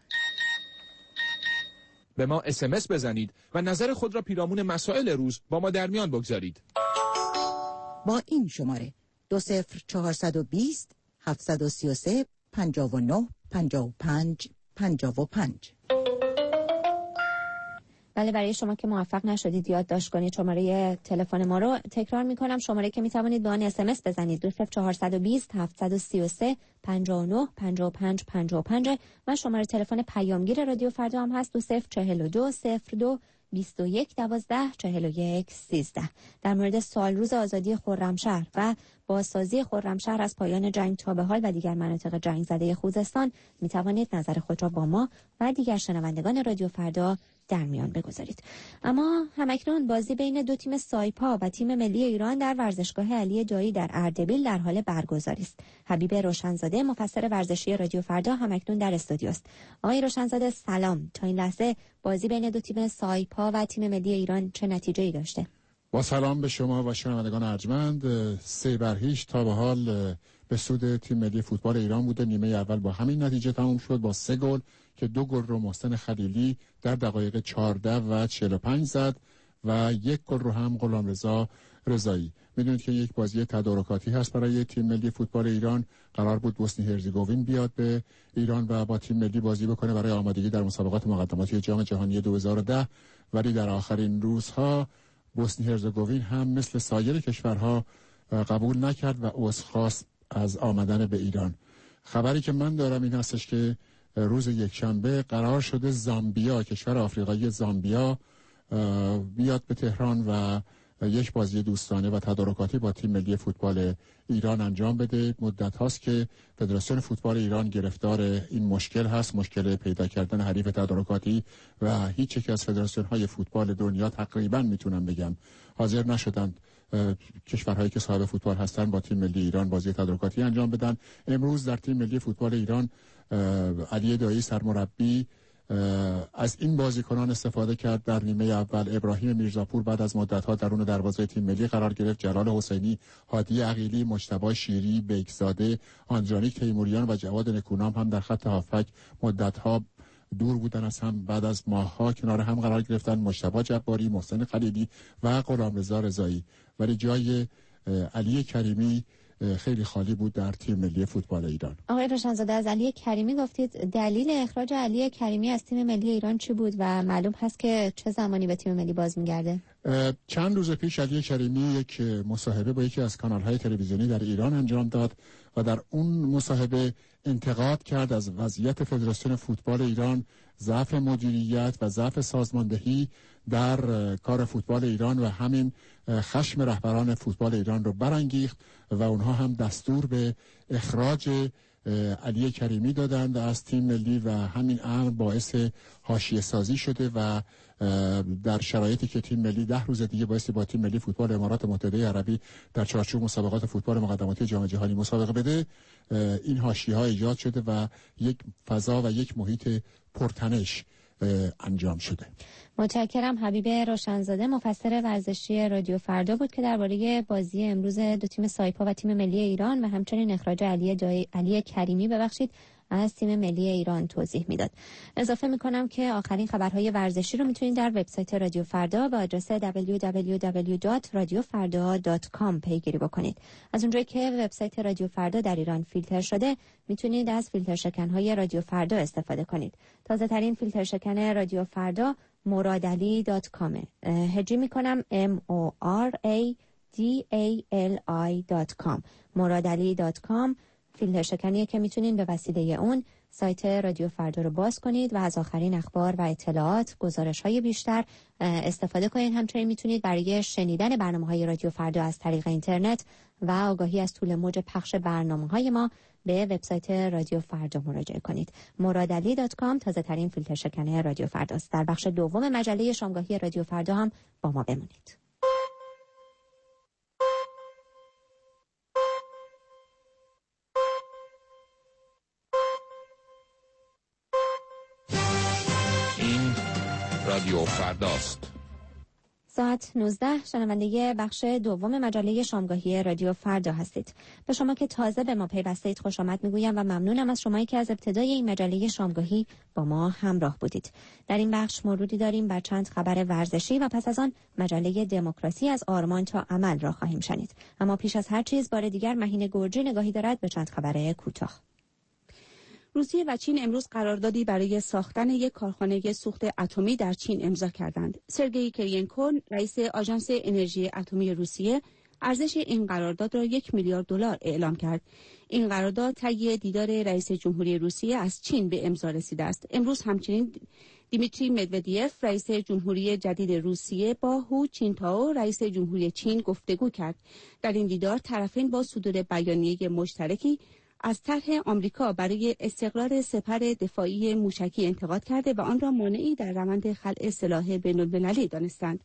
به ما اس ام اس بزنید و نظر خود را پیرامون مسائل روز با ما در میان بگذارید. با این شماره دو صفر چهارصد و بیست هفتصد و سی و سه پنجاه و نه پنجاه و پنج پنجاه و پنج. بله، برای شما که موفق نشدید یادداشت کنید شماره تلفن ما رو تکرار میکنم. شماره که میتوانید به آن اس ام اس بزنید دو صفر چهارصد و بیست هفتصد و سی و سه پنجاه و نه پنجاه و پنج پنجاه و پنج و شماره تلفن پیامگیر رادیو فردا هم هست دو صفر چهل و دو صفر دو بیست و یک دوازده چهل و یک سیزده. در مورد سال روز آزادی خرمشهر و بازسازی خرمشهر از پایان جنگ تا به حال و دیگر مناطق جنگ زده خوزستان می توانید نظر خود را با ما و دیگر شنوندگان رادیو فردا در میان بگذارید. اما همکنون بازی بین دو تیم سایپا و تیم ملی ایران در ورزشگاه علی دایی در اردبیل در حال برگزاری است. حبیب روشنزاده مفسر ورزشی رادیو فردا همکنون در استودیو است. آقای روشنزاده سلام. تا این لحظه بازی بین دو تیم سایپا و تیم ملی ایران چه نتیجه‌ای داشته؟ با سلام به شما و شنوندگان ارجمند. سه بر هیچ تا به حال به سود تیم ملی فوتبال ایران بوده. نیمه اول با همین نتیجه تموم شد با سه گل که دو گل رو محسن خلیلی در دقایق چهارده و چهل و پنج زد و یک گل رو هم غلامرضا رضایی. میدونید که یک بازی تدارکاتی هست برای تیم ملی فوتبال ایران. قرار بود بوسنی هرزگوین بیاد به ایران و با تیم ملی بازی بکنه برای آمادگی در مسابقات مقدماتی جام جهانی دو هزار و ده، ولی در آخرین روزها بوسنی هرزگوین هم مثل سایر کشورها قبول نکرد و عذرخواست از آمدن به ایران. خبری که من دارم این هستش که روز یکشنبه قرار شده زامبیا، کشور آفریقایی زامبیا، بیاد به تهران و یک بازی دوستانه و تدارکاتی با تیم ملی فوتبال ایران انجام بده. مدت هاست که فدراسیون فوتبال ایران گرفتار این مشکل هست، مشکل پیدا کردن حریف تدارکاتی و هیچ یک از فدراسیون های فوتبال دنیا تقریبا میتونم بگم حاضر نشدند کشورهایی که صاحب فوتبال هستن با تیم ملی ایران بازی تدارکاتی انجام بدن. امروز در تیم ملی فوتبال ایران علی دایی سرمربی از این بازیکنان استفاده کرد. در نیمه اول ابراهیم میرزاپور بعد از مدت‌ها درون دروازه تیم ملی قرار گرفت. جلال حسینی، هادی عقیلی، مجتبی شیری، بیکزاده، آندرانیک تیموریان و جواد نکونام هم در خط هافک مدت‌ها دور بودن از هم، بعد از ماه‌ها کنار هم قرار گرفتن. مجتبی جباری، محسن خلیلی و غلامرضا رضایی، ولی جای علی کریمی خیلی خالی بود در تیم ملی فوتبال ایران. آقای روشنزاده از علی کریمی گفتید، دلیل اخراج علی کریمی از تیم ملی ایران چی بود و معلوم هست که چه زمانی به تیم ملی باز میگرده؟ چند روز پیش علی کریمی یک مصاحبه با یکی از کانال‌های تلویزیونی در ایران انجام داد و در اون مصاحبه انتقاد کرد از وضعیت فدراسیون فوتبال ایران، ضعف مدیریت و ضعف سازماندهی در کار فوتبال ایران و همین خشم رهبران فوتبال ایران رو برانگیخت و اونها هم دستور به اخراج علی کریمی دادند از تیم ملی و همین امر باعث حاشیه سازی شده و در شرایطی که تیم ملی ده روز دیگه باعث با تیم ملی فوتبال امارات متحده عربی در چارچوب مسابقات فوتبال مقدماتی جام جهانی مسابقه بده، این حاشیه‌ها ایجاد شده و یک فضا و یک محیط پرتنش انجام شده. متشکرم. حبیب روشنزاده مفسر ورزشی رادیو فردا بود که درباره بازی امروز دو تیم سایپا و تیم ملی ایران و همچنین اخراج علی دایی علی کریمی ببخشید از تیم ملی ایران توضیح میداد. اضافه میکنم که آخرین خبرهای ورزشی رو میتونید در وبسایت رادیو فردا به آدرس دبلیو دبلیو دبلیو دات رادیو فردا دات کام پیگیری بکنید. از اونجایی که وبسایت رادیو فردا در ایران فیلتر شده، میتونید از فیلتر شکن‌های رادیو فردا استفاده کنید. تازه ترین فیلتر شکن رادیو فردا مرادعلی دات کام. هجی میکنم ام او آر ای دی ای ال آی دات کام. مرادعلی دات کام فیلتر شکنیه که میتونید به وسیله اون سایت رادیو فردا رو باز کنید و از آخرین اخبار و اطلاعات، گزارش‌های بیشتر استفاده کنید. همچنین میتونید برای شنیدن برنامه‌های رادیو فردا از طریق اینترنت و آگاهی از طول موج پخش برنامه‌های ما به وبسایت رادیو فردا مراجعه کنید. مرادعلی دات کام تازه ترین فیلتر شکن رادیو فردا است. در بخش دوم مجله شامگاهی رادیو فردا هم با ما بمونید. رادیو فرداست. ساعت نوزده شنونده بخش دوم مجله شامگاهی رادیو فردا هستید. به شما که تازه به ما پیوسته اید خوش آمد میگویم و ممنونم از شمایی که از ابتدای این مجله شامگاهی با ما همراه بودید. در این بخش مرودی داریم بر چند خبر ورزشی و پس از آن مجله دموکراسی از آرمان تا عمل را خواهیم شنید. اما پیش از هر چیز بار دیگر مهین گرجی نگاهی دارد به چند خبر کوتاه. روسیه و چین امروز قراردادی برای ساختن یک کارخانه سوخت اتمی در چین امضا کردند. سرگئی کرینکو، رئیس آژانس انرژی اتمی روسیه، ارزش این قرارداد را یک میلیارد دلار اعلام کرد. این قرارداد طی دیدار رئیس جمهوری روسیه از چین به امضا رسیده است. امروز همچنین دیمیتری مدودیف، رئیس جمهوری جدید روسیه، با هو چینتائو، رئیس جمهوری چین گفتگو کرد. در این دیدار طرفین با صدور بیانیه مشترکی از طرح آمریکا برای استقرار سپر دفاعی موشکی انتقاد کرده و آن را مانعی در روند خلع سلاح بین‌المللی دانستند.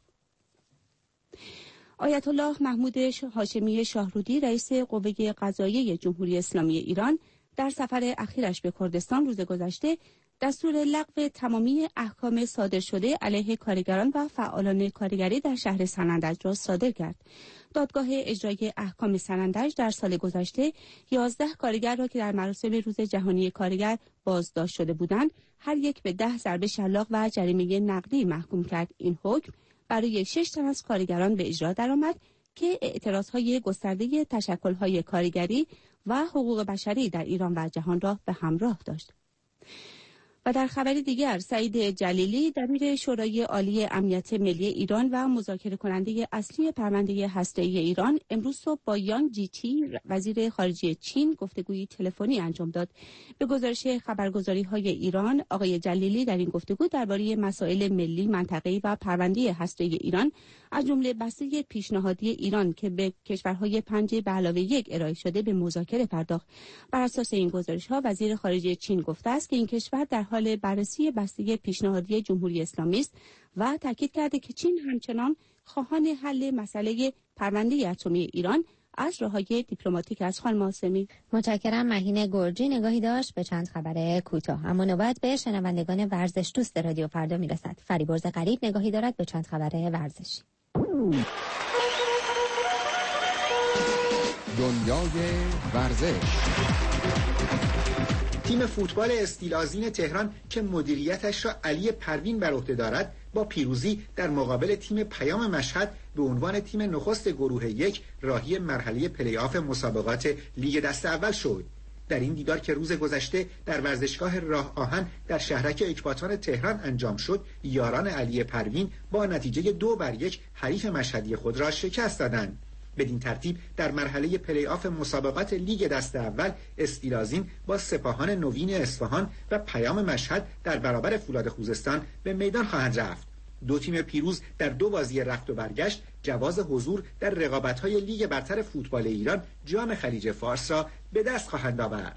آیت الله محمود هاشمی شاهرودی، رئیس قوه قضاییه جمهوری اسلامی ایران، در سفر اخیرش به کردستان روز گذشته دستور لغو تمامی احکام صادر شده علیه کارگران و فعالان کارگری در شهر سنندج را صادر کرد. دادگاه اجرایی احکام سنندج در سال گذشته یازده کارگر را که در مراسم روز جهانی کارگر بازداشت شده بودند، هر یک به ده ضرب شلاق و جریمه نقدی محکوم کرد. این حکم برای شش تن از کارگران به اجرا درآمد که اعتراضهای گسترده تشکل‌های کارگری و حقوق بشری در ایران و جهان را به همراه داشت. و در خبر دیگر، سعید جلیلی، دبیر شورای عالی امنیت ملی ایران و مذاکره کننده اصلی پرونده هسته‌ای ایران، امروز صبح با یانگ جیچی، وزیر خارجه چین، گفتگوی تلفنی انجام داد. به گزارش خبرگزاری‌های ایران، آقای جلیلی در این گفتگو درباره مسائل ملی، منطقه‌ای و پرونده هسته‌ای ایران، از جمله بسته پیشنهادی ایران که به کشورهای پنج به علاوه یک ارائه شده به مذاکره پرداخت. بر اساس این گزارش‌ها، وزیر خارجه چین گفته است که این کشور در حال بررسی بسته پیشنهادی جمهوری اسلامی است و تاکید کرده که چین همچنان خواهان حل مسئله پرونده اتمی ایران از راه‌های دیپلماتیک است. خانم آسمی، متشکرم. مهین گرجی نگاهی داشت به چند خبر کوتاه. اما نوبت به شنوندگان ورزش دوست رادیو فردا میرسد. فریبرز غریب نگاهی دارد به چند خبر ورزشی. دنیای ورزش. تیم فوتبال استیلازین تهران که مدیریتش را علی پروین بر عهده دارد، با پیروزی در مقابل تیم پیام مشهد به عنوان تیم نخست گروه یک راهی مرحله پلی آف مسابقات لیگ دست اول شد. در این دیدار که روز گذشته در ورزشگاه راه آهن در شهرک اکباتان تهران انجام شد، یاران علی پروین با نتیجه دو بر یک حریف مشهدی خود را شکست دادند. بدین ترتیب در مرحله پلی آف مسابقات لیگ دست اول استیلازین با سپاهان نوین اصفهان و پیام مشهد در برابر فولاد خوزستان به میدان خواهند رفت. دو تیم پیروز در دو بازی رفت و برگشت جواز حضور در رقابت‌های لیگ برتر فوتبال ایران جام خلیج فارس را به دست خواهند آورد.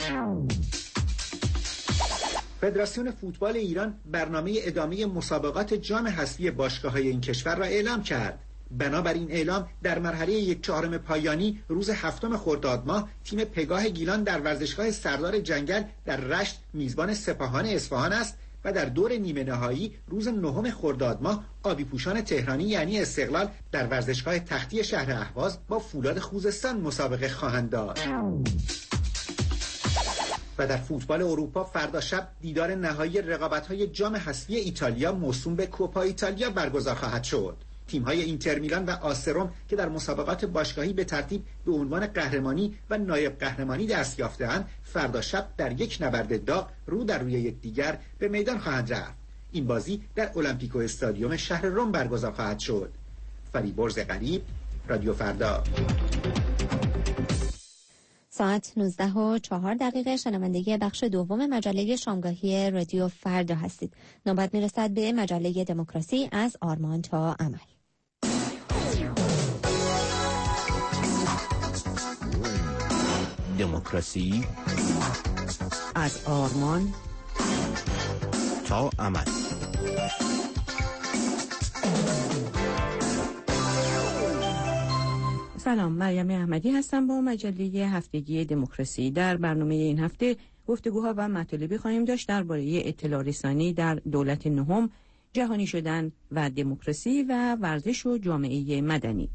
فدراسیون فوتبال ایران برنامه ادامه مسابقات جام حذفی باشگاه‌های این کشور را اعلام کرد. بنابراین اعلام در مرحله یک چهارم پایانی روز هفتم خرداد ماه تیم پگاه گیلان در ورزشگاه سردار جنگل در رشت میزبان سپاهان اصفهان است و در دور نیمه نهایی روز نهم خرداد ماه آبی پوشان تهرانی یعنی استقلال در ورزشگاه تختی شهر اهواز با فولاد خوزستان مسابقه خواهند داشت. و در فوتبال اروپا فردا شب دیدار نهایی رقابت‌های جام حذفی ایتالیا موسوم به کوپا ایتالیا برگزار خواهد شد. تیم‌های اینتر میلان و آسروم که در مسابقات باشگاهی به ترتیب به عنوان قهرمانی و نایب قهرمانی دست یافته‌اند، فردا شب در یک نبرد داغ رو در روی یکدیگر به میدان خواهند رفت. این بازی در المپیکو استادیوم شهر روم برگزار خواهد شد. فریبرز غریب، رادیو فردا. ساعت نوزده و چهار دقیقه شنوندگی بخش دوم مجله شامگاهی رادیو فردا هستید. نوبت میرسد به مجله دموکراسی از آرمان تا عمل. دموکراسی از آرمان تا عمل. سلام، مریم احمدی هستم با مجله هفتگی دموکراسی. در برنامه این هفته گفتگوها و مطالبی خواهیم داشت درباره اطلاع رسانی در دولت نهم، جهانی شدن و دموکراسی و ورزش و جامعه مدنی.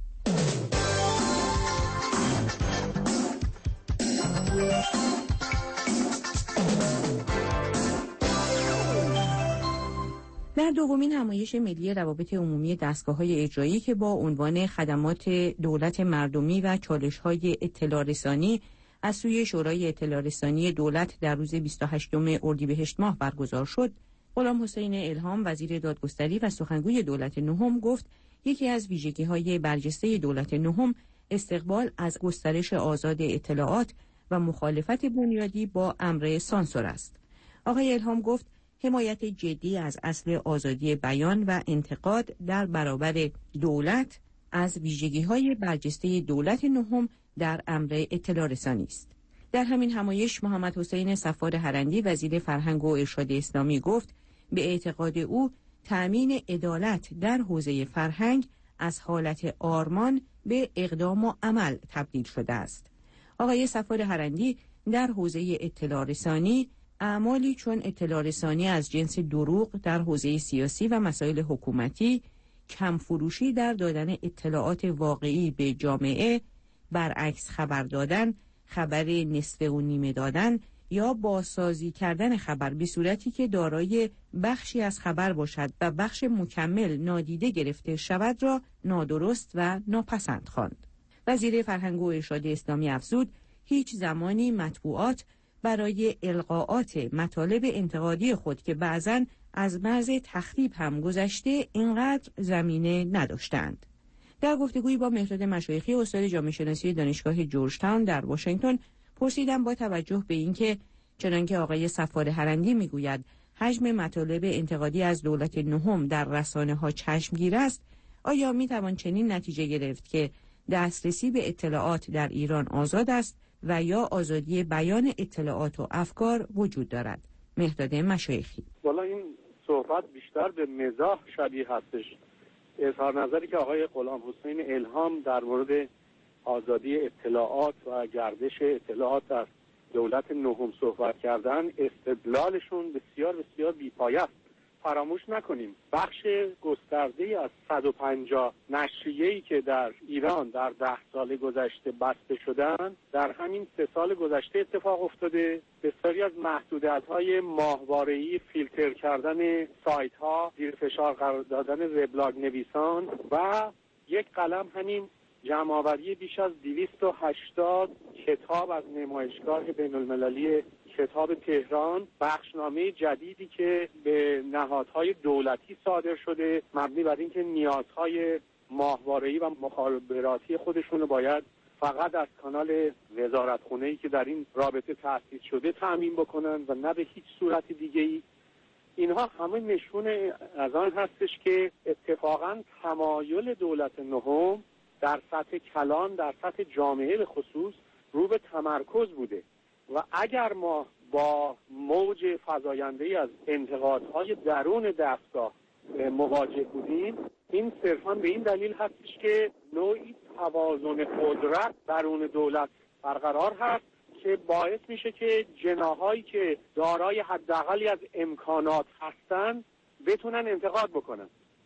در دومین همایش ملی روابط عمومی دستگاه‌های اجرایی که با عنوان خدمات دولت مردمی و چالش‌های اطلاع رسانی از سوی شورای اطلاع رسانی دولت در روز بیست و هشتم اردیبهشت ماه برگزار شد، غلام حسین الهام وزیر دادگستری و سخنگوی دولت نهم گفت یکی از ویژگی‌های برجسته دولت نهم استقبال از گسترش آزاد اطلاعات و مخالفت بنیادی با امر سانسور است. آقای الهام گفت حمایت جدی از اصل آزادی بیان و انتقاد در برابر دولت از ویژگی‌های برجسته دولت نهم در امر اطلاع رسانی است. در همین همایش محمد حسین صفار هرندی وزیر فرهنگ و ارشاد اسلامی گفت به اعتقاد او تأمین عدالت در حوزه فرهنگ از حالت آرمان به اقدام و عمل تبدیل شده است. آقای صفار هرندی در حوزه اطلاع رسانی اعمالی چون اطلاع رسانی از جنس دروغ در حوزه سیاسی و مسائل حکومتی، کم فروشی در دادن اطلاعات واقعی به جامعه، برعکس خبر دادن، خبر نصفه و نیمه دادن یا بازسازی کردن خبر به صورتی که دارای بخشی از خبر باشد و بخش مکمل نادیده گرفته شود را نادرست و ناپسند خواند. وزیر فرهنگ و ارشاد اسلامی افزود هیچ زمانی مطبوعات برای القاءات مطالب انتقادی خود که بعضاً از مرز تخریب هم گذشته اینقدر زمینه نداشتند. در گفتگویی با مهرداد مشایخی استاد جامعه شناسی دانشگاه جورج تاون در واشنگتن پرسیدم با توجه به اینکه چنانکه آقای صفار هرندی میگوید حجم مطالب انتقادی از دولت نهم در رسانه ها چشمگیر است، آیا میتوان چنین نتیجه گرفت که دسترسی به اطلاعات در ایران آزاد است و یا آزادی بیان اطلاعات و افکار وجود دارد؟ مهرداد مشایخی: والا این صحبت بیشتر به مزاح شبیه هستش. اظهار نظری که آقای غلام حسین الهام در مورد آزادی اطلاعات و گردش اطلاعات در دولت نهم صحبت کردن، استدلالشون بسیار بسیار بی‌پایه است. فراموش نکنیم بخش گسترده‌ای از صد و پنجاه نشریه‌ای که در ایران در ده سال گذشته بسته شدن در همین سه سال گذشته اتفاق افتاده. بسیاری از محدودیت‌های ماهواره‌ای، فیلتر کردن سایت‌ها، زیر فشار قرار دادن وبلاگ نویسان و یک قلم همین جمع‌آوری بیش از دویست و هشتاد کتاب از نمایشگاه بین‌المللی کتاب تهران، بخشنامه جدیدی که به نهادهای دولتی صادر شده مبنی بر اینکه نیازهای ماهواره‌ای و مخابراتی خودشون رو باید فقط از کانال وزارتخونه‌ای که در این رابطه تأسیس شده تأمین بکنن و نه به هیچ صورت دیگه‌ای. اینها همه نشون از آن هستش که اتفاقاً تمایل دولت نهم در سطح کلان، در سطح جامعه به خصوص رو به تمرکز بوده و اگر ما با موج فزاینده‌ای از انتقادهای درون دستگاه مواجه بودیم، این صرفاً به این دلیل هستش که نوعی توازن قدرت درون دولت برقرار هست که باعث میشه که جناحایی که دارای حداقلی از امکانات هستن بتونن انتقاد بکنن.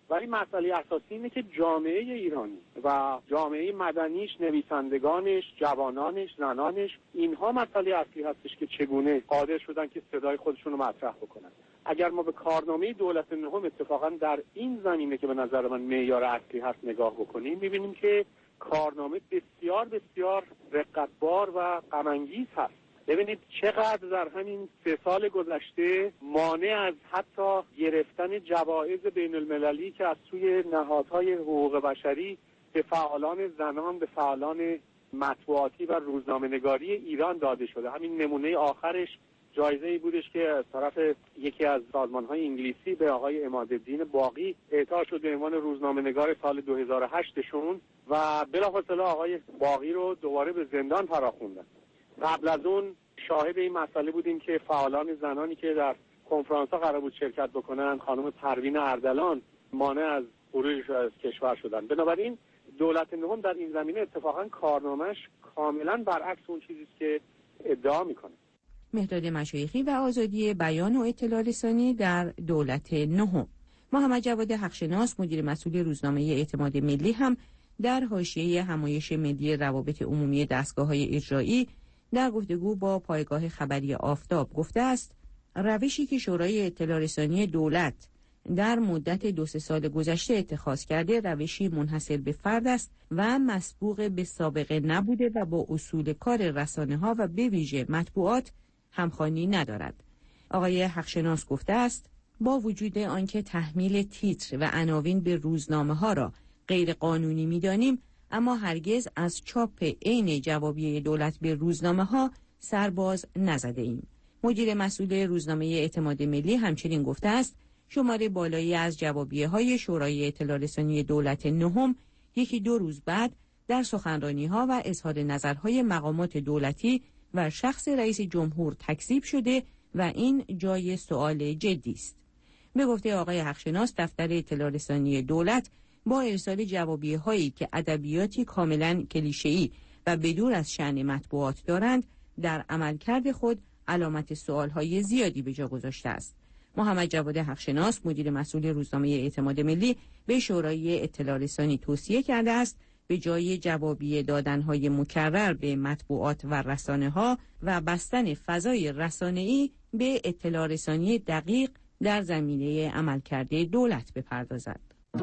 ولی مسئله اساسی اینه که جامعه ایرانی و جامعه مدنیش، نویسندگانش، جوانانش، زنانش، اینها مسئله اصلی هستش که چگونه قادر شدن که صدای خودشون رو مطرح بکنن. اگر ما به کارنامه دولت نهم اتفاقا در این زمینه که به نظر من معیار اصلی هست نگاه بکنیم، می‌بینیم که کارنامه بسیار بسیار رقتبار و غم‌انگیز هست. ببینید چقدر در همین سه سال گذشته مانع از حتی گرفتن جوایز بین المللی که از سوی نهادهای حقوق بشری به فعالان زنان، به فعالان مطبوعاتی و روزنامه‌نگاری ایران داده شده. همین نمونه آخرش جایزه‌ای بودش که از طرف یکی از سازمان‌های انگلیسی به آقای عمادالدین باقی اعطا شد به عنوان روزنامه‌نگار سال دو هزار و هشت شون و بلافاصله آقای باقی رو دوباره به زندان فراخوندن. قبل از اون شاهد این مسئله بودیم که فعالان زنانی که در کنفرانس‌ها قرار بود شرکت بکنن، خانم پروین اردلان، مانع از خروج از کشور شدن. بنابراین دولت نهم در این زمینه اتفاقا کارنامه‌اش کاملا برعکس اون چیزی است که ادعا میکنه. مهداد مشایخی و آزادی بیان و اطلاع رسانی در دولت نهم. محمد جواد حقشناس، مدیر مسئول روزنامه اعتماد ملی، هم در حاشیه همایش ملی روابط عمومی دستگاه‌های اجرایی در گفتگو با پایگاه خبری آفتاب گفته است روشی که شورای اطلاع رسانی دولت در مدت دو سه سال گذشته اتخاذ کرده روشی منحصر به فرد است و مسبوق به سابقه نبوده و با اصول کار رسانه‌ها و به ویژه مطبوعات همخوانی ندارد. آقای حقشناس گفته است با وجود آنکه تحمیل تیتر و عناوین به روزنامه‌ها را غیر قانونی می‌دانیم، اما هرگز از چاپ عین جوابیه دولت به روزنامه‌ها سرباز نزده ایم. مدیر مسئول روزنامه اعتماد ملی همچنین گفته است شمار بالایی از جوابیه‌های شورای اطلاع رسانی دولت نهم یکی دو روز بعد در سخنرانی‌ها و اظهار نظرهای مقامات دولتی و شخص رئیس جمهور تکذیب شده و این جای سؤال جدی است. به گفته آقای حقشناس، دفتر اطلاع رسانی دولت با ارسال جوابیه‌هایی که ادبیاتی کاملا کلیشه‌ای و بدور از شأن مطبوعات دارند، در عملکرد خود علامت سوال‌های زیادی به جا گذاشته است. محمد جواد حقشناس، مدیر مسئول روزنامه اعتماد ملی، به شورای اطلاع رسانی توصیه کرده است به جای جوابیه دادن‌های مکرر به مطبوعات و رسانه‌ها و بستن فضای رسانه‌ای به اطلاع رسانی دقیق در زمینه عملکرد دولت بپردازد.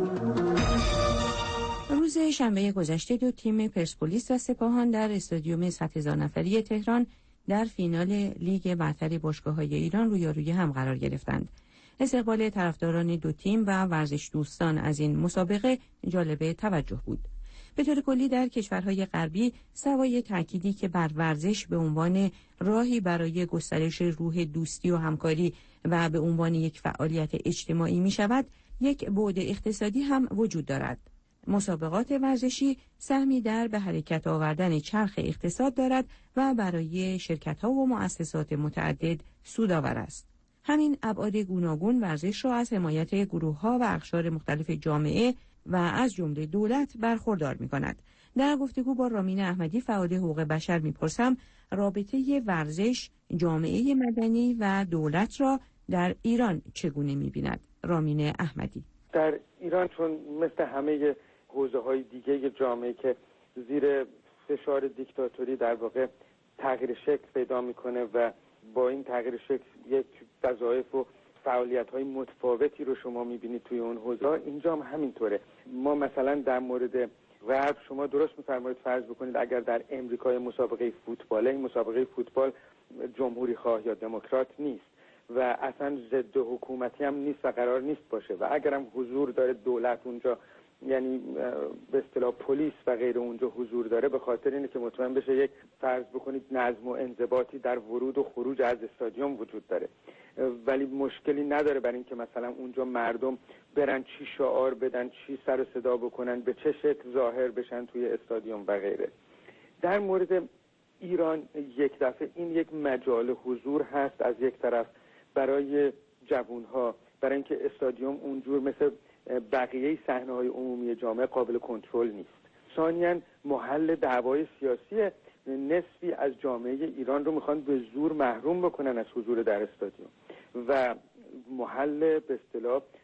روز شنبه گذشته دو تیم پرسپولیس و سپاهان در استادیوم صد هزار نفری تهران در فینال لیگ برتر باشگاه‌های ایران رویاروی هم قرار گرفتند. استقبال طرفداران دو تیم و ورزش دوستان از این مسابقه جالب توجه بود. به طور کلی در کشورهای غربی سوای تأکیدی که بر ورزش به عنوان راهی برای گسترش روح دوستی و همکاری و به عنوان یک فعالیت اجتماعی می شود، یک بعد اقتصادی هم وجود دارد. مسابقات ورزشی سهمی در به حرکت آوردن چرخ اقتصاد دارد و برای شرکت‌ها و مؤسسات متعدد سودآور است. همین ابعاد گوناگون ورزش را از حمایت گروه‌ها و اقشار مختلف جامعه و از جمله دولت برخوردار می‌کند. در گفتگو با رامین احمدی، فعال حقوق بشر، می‌پرسم رابطه ورزش، جامعه مدنی و دولت را در ایران چگونه می‌بیند. رامین احمدی: در ایران چون مثل همه حوزه‌های دیگه جامعه که زیر فشار دیکتاتوری در واقع تغییر شکل پیدا می‌کنه و با این تغییر شکل یک وظایف و فعالیت‌های متفاوتی رو شما می‌بینید توی اون حوزه، اینجا هم همینطوره. ما مثلا در مورد غرب، شما درست می‌فرمایید، فرض بکنید اگر در امریکای مسابقه فوتبال، این مسابقه فوتبال جمهوری خواه یا دموکرات نیست و اصلا ضد حکومتی هم نیست و قرار نیست باشه و اگر هم حضور داره دولت اونجا، یعنی به اصطلاح پلیس و غیر اونجا حضور داره، به خاطر اینه که مطمئن بشه یک فرض بکنید نظم و انضباطی در ورود و خروج از استادیوم وجود داره. ولی مشکلی نداره برای اینکه مثلا اونجا مردم برن چی شعار بدن، چی سر و صدا بکنن، به چه شکل ظاهر بشن توی استادیوم و غیره. در مورد ایران یک دفعه این یک مجال حضور هست از یک طرف برای جوانها، برای اینکه استادیوم اونجور مثل بقیه صحنه‌های عمومی جامعه قابل کنترل نیست. ثانیاً محل دعوای سیاسی نصفی از جامعه ایران رو میخوان به زور محروم بکنن از حضور در استادیوم و محل به اصطلاح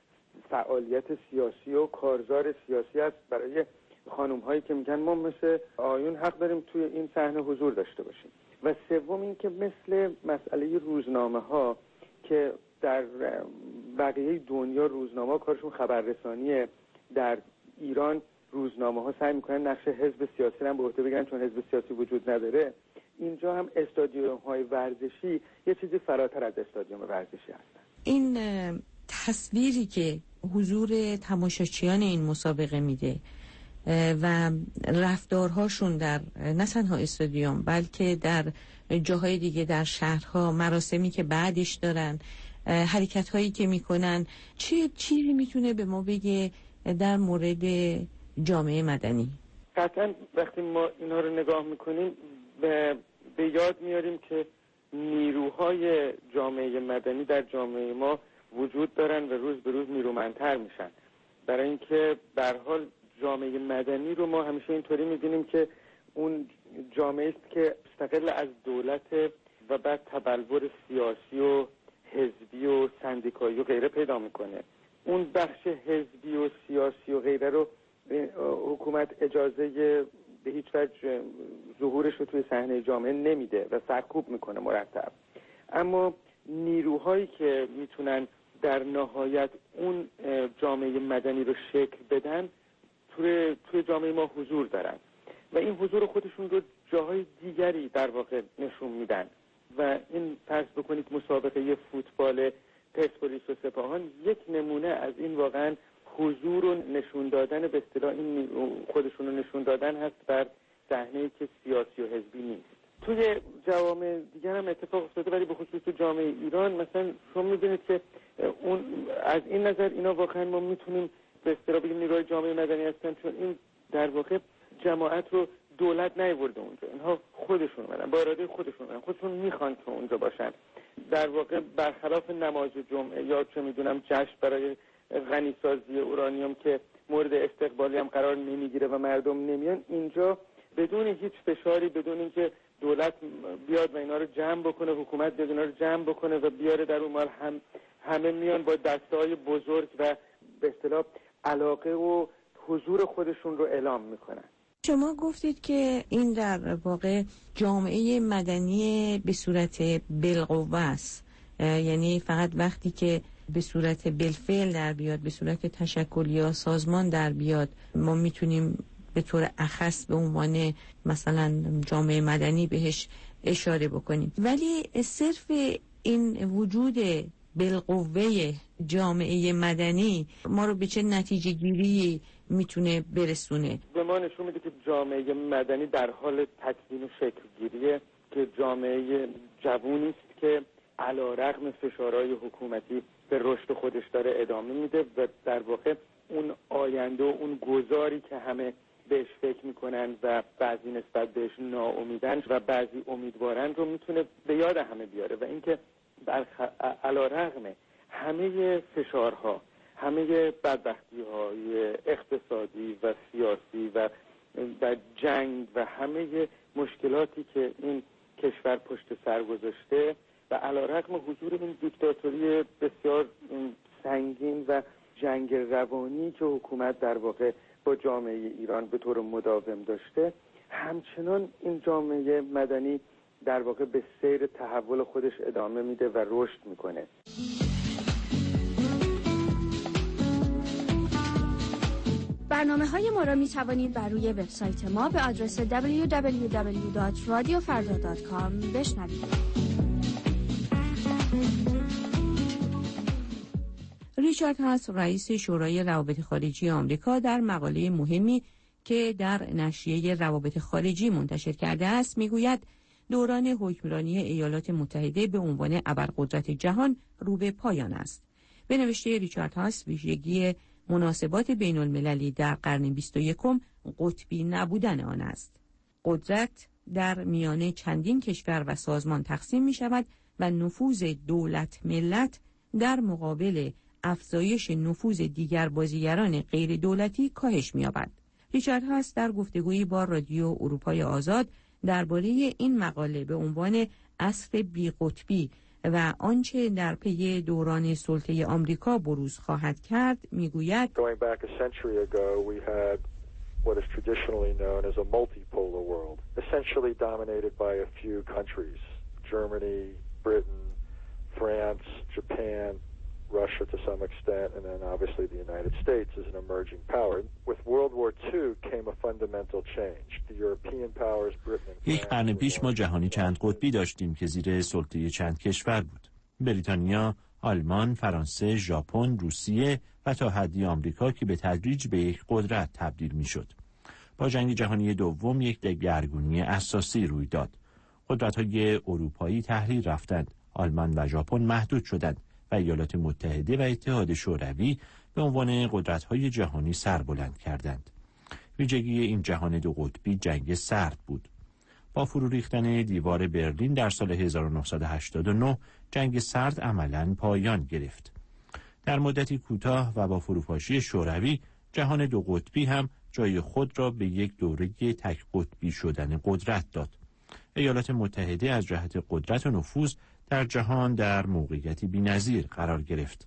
فعالیت سیاسی و کارزار سیاسی است برای خانم هایی که میگن ما مثل آیون حق داریم توی این صحنه حضور داشته باشیم. و سوم این که مثل مسئله روزنامه ها که در بقیه دنیا روزنامه ها کارشون خبررسانیه، در ایران روزنامه ها سعی میکنن نقش حزب سیاسی رو هم به عهده بگیرن چون حزب سیاسی وجود نداره. اینجا هم استادیوم های ورزشی یه چیزی فراتر از استادیوم ورزشی هستن. این تصویری که حضور تماشاچیان این مسابقه میده و رفتارهاشون در نه تنها استادیوم بلکه در جاهای دیگه، در شهرها، مراسمی که بعدش دارن، حرکت هایی که میکنن، چه چیزی میتونه به ما بگه در مورد جامعه مدنی؟ قطعا وقتی ما اینا رو نگاه میکنیم به, به یاد میاریم که نیروهای جامعه مدنی در جامعه ما وجود دارن و روز به روز نیرومندتر میشن. برای اینکه به هر حال جامعه مدنی رو ما همیشه اینطوری می‌بینیم که اون جامعه است که مستقل از دولت و بعد تبلور سیاسی و حزبی و سندیکایی و غیره پیدا میکنه. اون بخش حزبی و سیاسی و غیره رو حکومت اجازه به هیچ وجه ظهورش رو توی صحنه جامعه نمیده و سرکوب میکنه مرتب. اما نیروهایی که میتونن در نهایت اون جامعه مدنی رو شکل بدن توی توی جامعه ما حضور دارن و این حضور خودشون رو جاهای دیگری در واقع نشون میدن. و این فرض بکنید مسابقه فوتبال پرسپولیس و سپاهان یک نمونه از این واقعا حضور و نشون دادن، به اصطلاح این خودشون رو نشون دادن هست بر صحنه‌ای که سیاسی و حزبی نیست. توی جوامع دیگر هم اتفاق افتاده، ولی به خصوص تو جامعه ایران مثلا شما می‌بینید که اون از این نظر اینا واقعا ما میتونیم به اصطلاح بگیم نیروهای جامعه مدنی هستن، چون این در واقع جماعت رو دولت نیورده اونجا، اینها خودشون اومدن، با اراده خودشون اومدن، خودشون میخوان که اونجا باشن. در واقع برخلاف نماز جمعه یا چه میدونم جشن برای غنیسازی اورانیوم که مورد استقبالی هم قرار نمیگیره و مردم نمیان، اینجا بدون هیچ فشاری، بدون اینکه دولت بیاد و اینا رو جمع بکنه، حکومت بیاد اینا رو جمع بکنه و بیاره در اون مال، هم همه میان با دسته‌های بزرگ و به اصطلاح علاقه و حضور خودشون رو اعلام میکنن. شما گفتید که این در واقع جامعه مدنی به صورت بالقوه است، یعنی فقط وقتی که به صورت بالفعل در بیاد، به صورت تشکل یا سازمان در بیاد، ما میتونیم به طور اخص به عنوان مثلا جامعه مدنی بهش اشاره بکنیم. ولی صرف این وجود بالقوه جامعه مدنی ما رو به چه نتیجه گیری میتونه برسونه؟ به ما نشون میده که جامعه مدنی در حال تکوین و شکل گیریه، که جامعه جوونی است که علیرغم فشارهای حکومتی به رشد خودش داره ادامه میده و در واقع اون آینده و اون گذاری که همه بهش فکر میکنن و بعضی نسبت بهش ناامیدن و بعضی امیدوارن رو میتونه به یاد همه بیاره. و اینکه علیرغم همه فشارها، همه بدبختی‌های اقتصادی و سیاسی و و جنگ و همه مشکلاتی که این کشور پشت سر گذاشته و علیرغم حضور این دیکتاتوری بسیار سنگین و جنگ روانی که حکومت در واقع با جامعه ایران به طور مداوم داشته، همچنان این جامعه مدنی در واقع به سیر تحول خودش ادامه میده و رشد میکنه. برنامه های ما را می توانید بر روی وبسایت ما به آدرس دبلیو دبلیو دبلیو دات رادیو فردا دات کام بشنوید. ریچارد هاس، رئیس شورای روابط خارجی آمریکا، در مقاله مهمی که در نشریه روابط خارجی منتشر کرده است میگوید دوران حکمرانی ایالات متحده به عنوان ابرقدرت جهان رو به پایان است. به نوشته ریچارد هاس، ویژگی مناسبات بین المللی در قرن بیست و یکم قطبی نبودن آن است. قدرت در میان چندین کشور و سازمان تقسیم می شود و نفوذ دولت ملت در مقابل افزایش نفوذ دیگر بازیگران غیر دولتی کاهش می یابد. ریچارد هاس در گفتگویی با رادیو اروپای آزاد درباره این مقاله به عنوان عصر بی قطبی و آنچه در پی دوران سلطه آمریکا بروز خواهد کرد میگوید Going back a century ago we had what is traditionally known as a multipolar world, essentially dominated by a few countries, Germany, Britain, France, Japan, Russia to some extent, and then obviously the United States is an emerging power. With World War Two came a fundamental change. The European powers, Britain and یک قرن پیش ما جهانی چند قطبی داشتیم که زیر سلطه چند کشور بود. بریتانیا، آلمان، فرانسه، ژاپن، روسیه و تا حدی آمریکا که به تدریج به یک قدرت تبدیل می‌شد. با جنگ جهانی دوم یک دگرگونی اساسی روی داد. قدرت‌های اروپایی تحریر رفتند. آلمان و ژاپن محدود شدند و ایالات متحده و اتحاد شوروی به عنوان قدرت‌های جهانی سر بلند کردند. ویژگی این جهان دو قطبی جنگ سرد بود. با فرو ریختن دیوار برلین در سال هزار و نهصد و هشتاد و نه جنگ سرد عملاً پایان گرفت. در مدتی کوتاه و با فروپاشی شوروی جهان دو قطبی هم جای خود را به یک دوره تک قطبی شدن قدرت داد. ایالات متحده از جهت قدرت و نفوذ در جهان در موقعیتی بی‌نظیر قرار گرفت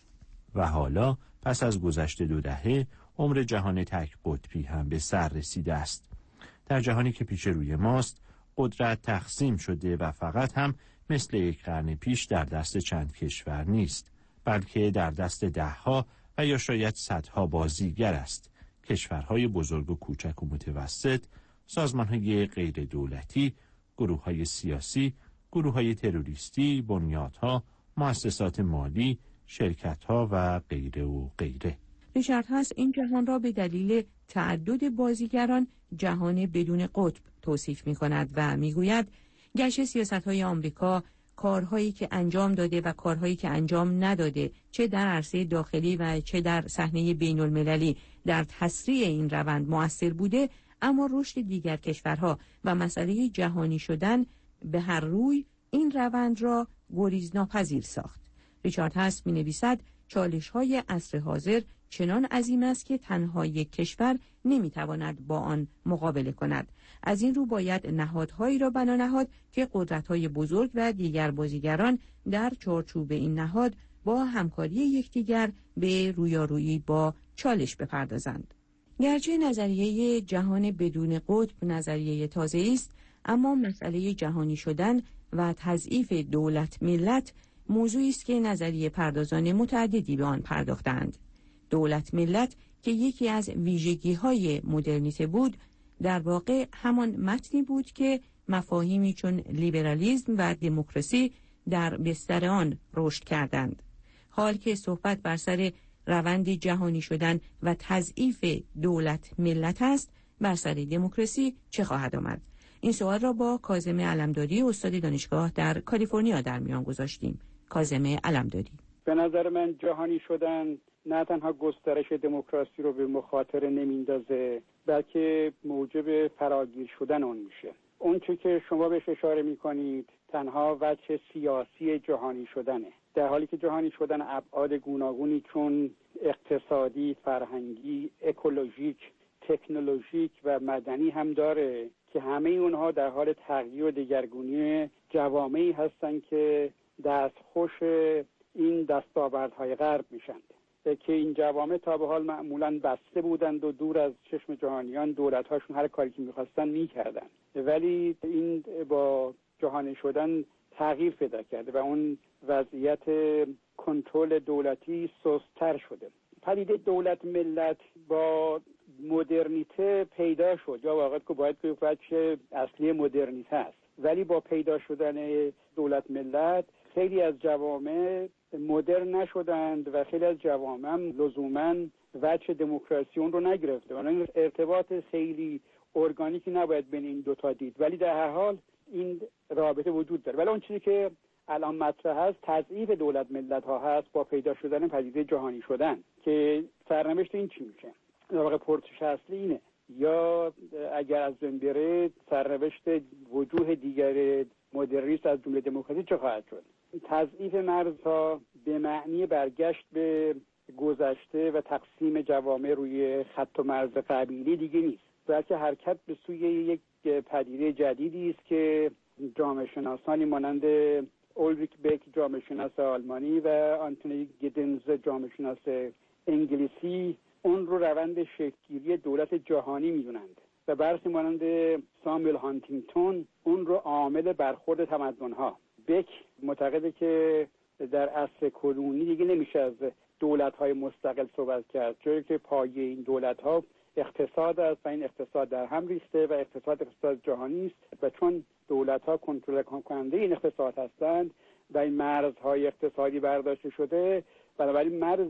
و حالا پس از گذشت دو دهه عمر جهان تک قطبی هم به سر رسیده است. در جهانی که پیش روی ماست قدرت تقسیم شده و فقط هم مثل یک قرن پیش در دست چند کشور نیست، بلکه در دست دهها و یا شاید صدها بازیگر است. کشورهای بزرگ و کوچک و متوسط، سازمانهای غیر دولتی، گروههای سیاسی، گروههای تروریستی، بنیادها، مؤسسات مالی، شرکت‌ها و غیره و غیره. ریچارد هاس این جهان را به دلیل تعدد بازیگران جهان بدون قطب توصیف می‌کند و می‌گوید گرچه سیاست‌های آمریکا کارهایی که انجام داده و کارهایی که انجام نداده چه در عرصه داخلی و چه در صحنه بین‌المللی در تسریع این روند مؤثر بوده، اما رشد دیگر کشورها و مسئله جهانی شدن به هر روی این روند را گریزناپذیر ساخت. ریچارد هاس می‌نویسد چالش‌های عصر حاضر چنان عظیم است که تنها یک کشور نمی‌تواند با آن مقابله کند. از این رو باید نهادهایی را بنا نهاد که قدرت‌های بزرگ و دیگر بازیگران در چارچوب این نهاد با همکاری یکدیگر به رویارویی با چالش بپردازند. گرچه نظریه جهان بدون قطب نظریه تازه‌ای است، اما مسئله جهانی شدن و تضعیف دولت ملت موضوعی است که نظریه پردازان متعددی به آن پرداختند. دولت ملت که یکی از ویژگی‌های مدرنیته بود، در واقع همان متنی بود که مفاهیمی چون لیبرالیسم و دموکراسی در بستر آن رشد کردند. حال که صحبت بر سر روند جهانی شدن و تضعیف دولت ملت است، بر سر دموکراسی چه خواهد آمد؟ این سوال را با کاظم علمداری استاد دانشگاه در کالیفرنیا در میان گذاشتیم. کاظم علمداری: به نظر من جهانی شدن نه تنها گسترش دموکراسی رو به مخاطره نمیندازه، بلکه موجب فراگیر شدن اون میشه. اون چه که شما بهش اشاره میکنید تنها وجه سیاسی جهانی شدنه، در حالی که جهانی شدن ابعاد گوناگونی چون اقتصادی، فرهنگی، اکولوژیک، تکنولوژیک و مدنی هم داره که همه اونها در حال تغییر و دگرگونی جوامعی هستن که دستخوش این دستاوردهای غرب میشند که این جوامع تا به حال معمولاً بسته بودند و دور از چشم جهانیان دولت‌هاشون هر کاری که می‌خواستن می‌کردن، ولی این با جهانی شدن تغییر پیدا کرده و اون وضعیت کنترل دولتی سست‌تر شده. پدیده دولت ملت با مدرنیته پیدا شد، یا واقعا که باید که وجه اصلی مدرنیته است، ولی با پیدا شدن دولت ملت خیلی از جوامع مدرن نشدند و خیلی از جوامع هم لزوماً وجه دموکراسی اون رو نگرفته. اون ارتباط خیلی ارگانیکی نباید بین این دوتا دید، ولی در هر حال این رابطه وجود داره. ولی اون چیزی که الان مطرح هست تضعیف دولت ملت ها هست با پیدا شدن پدیده جهانی شدن، که سرنوشت این چی میشه؟ در واقع پرسش اصلی اینه، یا اگر از بین بره سرنوشت وجوه دیگر مدرنیست از جمله دموکراسی چه خواهد شد؟ تضعیف مرزها به معنی برگشت به گذشته و تقسیم جوامع روی خط و مرز قبیلی دیگه نیست، بلکه حرکت به سوی یک پدیده جدیدی است که جامعه شناسانی مانند اولریک بک جامعه شناس آلمانی و آنتونی گیدنز جامعه شناس انگلیسی اون رو روند شکل‌گیری دولت جهانی میدونند و برخی مانند ساموئل هانتینگتون اون رو عامل برخورد تمدن‌ها. بک معتقده که در عصر کنونی دیگه نمیشه از دولت‌های مستقل صحبت کرد، چون که پایه این دولت‌ها اقتصاد است و این اقتصاد در هم ریخته و اقتصاد اقتصاد جهانی است و چون دولت‌ها کنترل کننده این اقتصاد هستند و این مرزهای اقتصادی برداشته شده، بنابراین مرز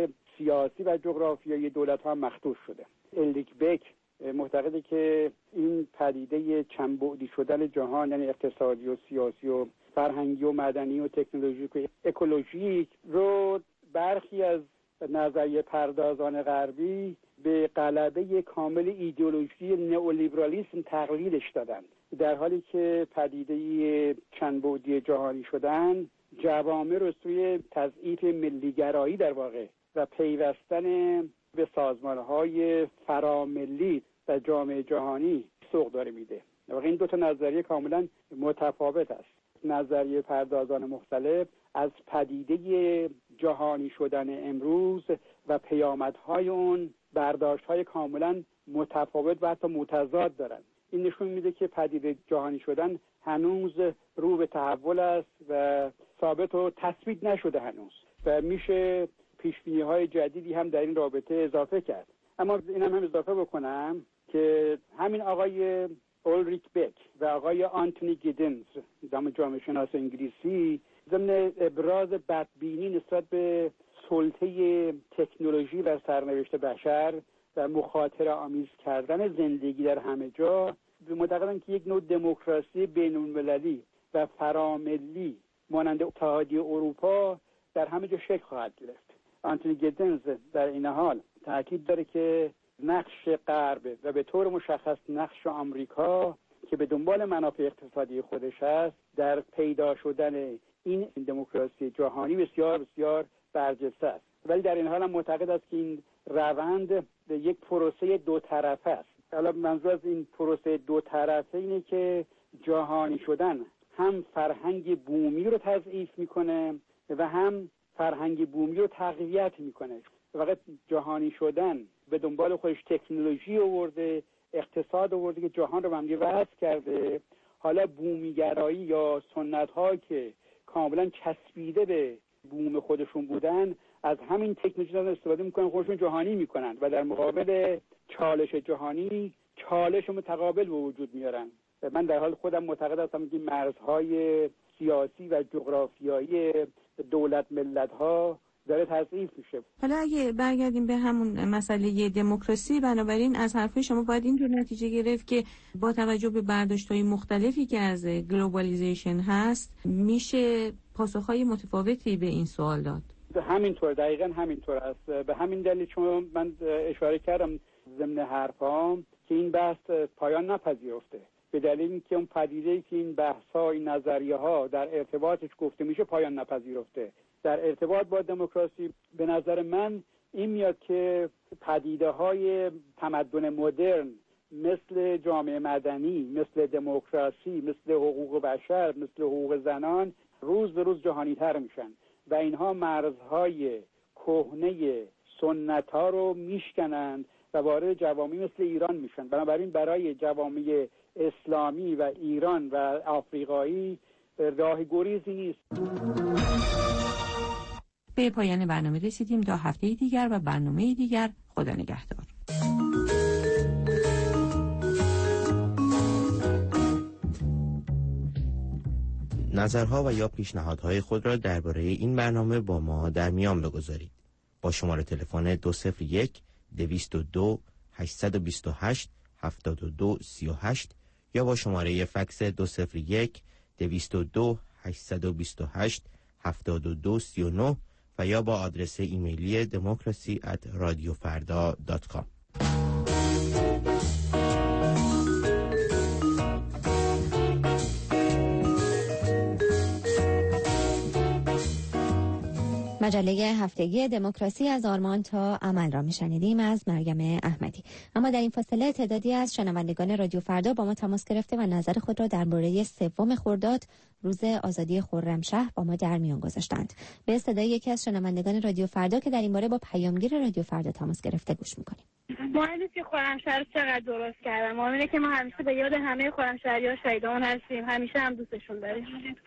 سیاسی و جغرافیایی دولت‌ها مخدوش شده. اولریک بک معتقده که این پدیده چندبعدی شدن جهان، یعنی اقتصادی و سیاسی و فرهنگی و مدنی و تکنولوژیک و اکولوژیک رو برخی از نظریه پردازان غربی به غلبه کامل ایدئولوژی نئولیبرالیسم تقلیدش دادند، در حالی که پدیده چندبعدی جهانی شدن جوامع رو سوی تضعیف ملیگرایی در واقع و پیوستن به سازمان‌های فراملی و جامعه جهانی سوق داره میده. در واقع این دو تا نظریه کاملا متفاوت است. نظریه پردازان مختلف از پدیده جهانی شدن امروز و پیامدهای اون برداشت‌های کاملا متفاوت و حتی متضاد دارند. این نشون میده که پدیده جهانی شدن هنوز رو به تحول است و ثابت و تثبیت نشده هنوز و میشه پیش‌بینی‌های جدیدی هم در این رابطه اضافه کرد. اما اینم هم اضافه بکنم که همین آقای اولریک بک و آقای آنتونی گیدنز جامعه شناس انگلیسی ضمن ابراز بدبینی نسبت به سلطه تکنولوژی و سرنوشت بشر و مخاطره آمیز کردن زندگی در همه جا معتقدند که یک نوع دموکراسی بین‌المللی و فراملی مانند اتحادیه اروپا در همه جا شکل خواهد گرفت. آنتونی گیدنز در این حال تاکید داره که نقش غرب و به طور مشخص نقش آمریکا که به دنبال منافع اقتصادی خودش است در پیدا شدن این دموکراسی جهانی بسیار بسیار برجسته است، ولی در این حال هم معتقد است که این روند یک پروسه دو طرفه است. حالا منظور از این پروسه دو طرفه اینه که جهانی شدن هم فرهنگ بومی رو تضعیف میکنه و هم فرهنگ بومی رو تقویت میکنه. واقعا جهانی شدن به دنبال خودش تکنولوژی آورده، اقتصاد آورده که جهان رو به هم وصل کرده. حالا بومیگرایی یا سنت‌ها که کاملا چسبیده به بوم خودشون بودن از همین تکنولوژی استفاده میکنن، خودشون جهانی میکنن و در مقابل چالش جهانی چالش متقابل به وجود میارن. من در حال خودم معتقد هستم که مرزهای سیاسی و جغرافیایی دولت ملت‌ها داره تضعیف میشه. حالا اگه برگردیم به همون مسئله دموکراسی، بنابراین از حرفای شما باید اینطور نتیجه گرفت که با توجه به برداشت‌های مختلفی که از گلوبالیزیشن هست میشه پاسخ‌های متفاوتی به این سوال داد. همینطور، دقیقاً همینطور است. به همین دلیل چون من اشاره کردم ضمن حرفام که این بحث پایان نپذیرفته، به دلیل اینکه اون پدیده‌ای که این بحث‌ها، این نظریه‌ها در ارتباطش گفته میشه پایان نپذیرفته. در ارتباط با دموکراسی به نظر من این میاد که پدیده‌های تمدن مدرن مثل جامعه مدنی، مثل دموکراسی، مثل حقوق بشر، مثل حقوق زنان روز به روز جهانی‌تر میشن و اینها مرزهای کهنه سنت‌ها رو میشکنند و وارد جوامع مثل ایران میشن. بنابراین برای جوامع اسلامی و ایران و آفریقایی راه گریزی نیست. به پایان برنامه رسیدیم. تا هفته دیگر و برنامه دیگر، خدا نگهدار. نظرها و یا پیشنهادهای خود را درباره این برنامه با ما در میان بگذارید. با شماره تلفن دو صفر یک دویست و دو هشتصد و بیست و هشت هفتاد و دو سی و هشت یا با شماره فکس دو صفر یک دویست و دو هشتصد و بیست و هشت هفتاد و دو سی و نه و یا با آدرس ایمیلی دموکراسی ات رادیو فردا دات کام. مجله هفتگی دموکراسی از آرمان تا عمل را میشنیدیم از مریم احمدی. اما در این فاصله تعدادی از شنوندگان رادیو فردا با ما تماس گرفته و نظر خود را درباره سوم خرداد روز آزادی خرمشهر با ما در میان گذاشتند. به صدای یکی از شنوندگان رادیو فردا که در این باره با پیامگیر رادیو فردا تماس گرفته گوش میکنیم. مهم نیست که خرمشهر چقدر درست کردن، مهم اینه که ما همیشه به یاد همه خرمشهری‌ها شهیدان هستیم، همیشه هم دوستشون داریم.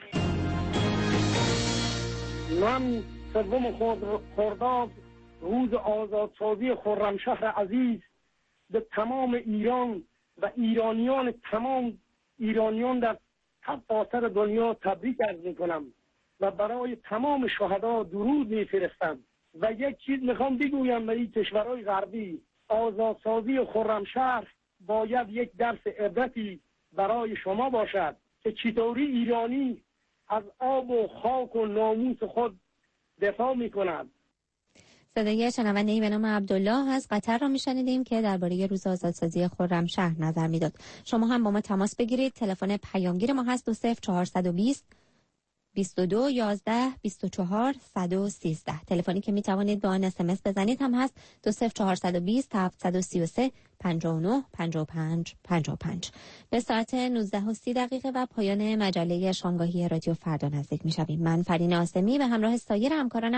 من سوم خرداد روز آزادسازی خرمشهر عزیز به تمام ایران و ایرانیان تمام ایرانیان در سرتاسر دنیا تبریک عرض میکنم و برای تمام شهدا درود میفرستم. و یک چیز میخوام بگویم به این کشورهای غربی، آزادسازی خرمشهر باید یک درس عبرتی برای شما باشد که چطوری ایرانی از آب و خاک و ناموس خود دفاع میکند. صدای شنونده‌ای به نام عبدالله از قطر را میشنیدیم که درباره روز آزادسازی خرمشهر نظر میداد. شما هم با ما تماس بگیرید. تلفن پیامگیر ما هست دو صفر چهارصد و بیست بیست و دو یازده بیست و چهار صد و سیزده. تلفنی که می توانید به آن اس ام اس بزنید هم هست دو صفر چهارصد و بیست هفتصد و سی و سه پنجاه و نه پنجاه و پنج پنجاه و پنج. به ساعت نوزده و سی دقیقه و پایان مجله شامگاهی رادیو فردا نزدیک می شویم. من فرین آسمی به همراه سایر همکاران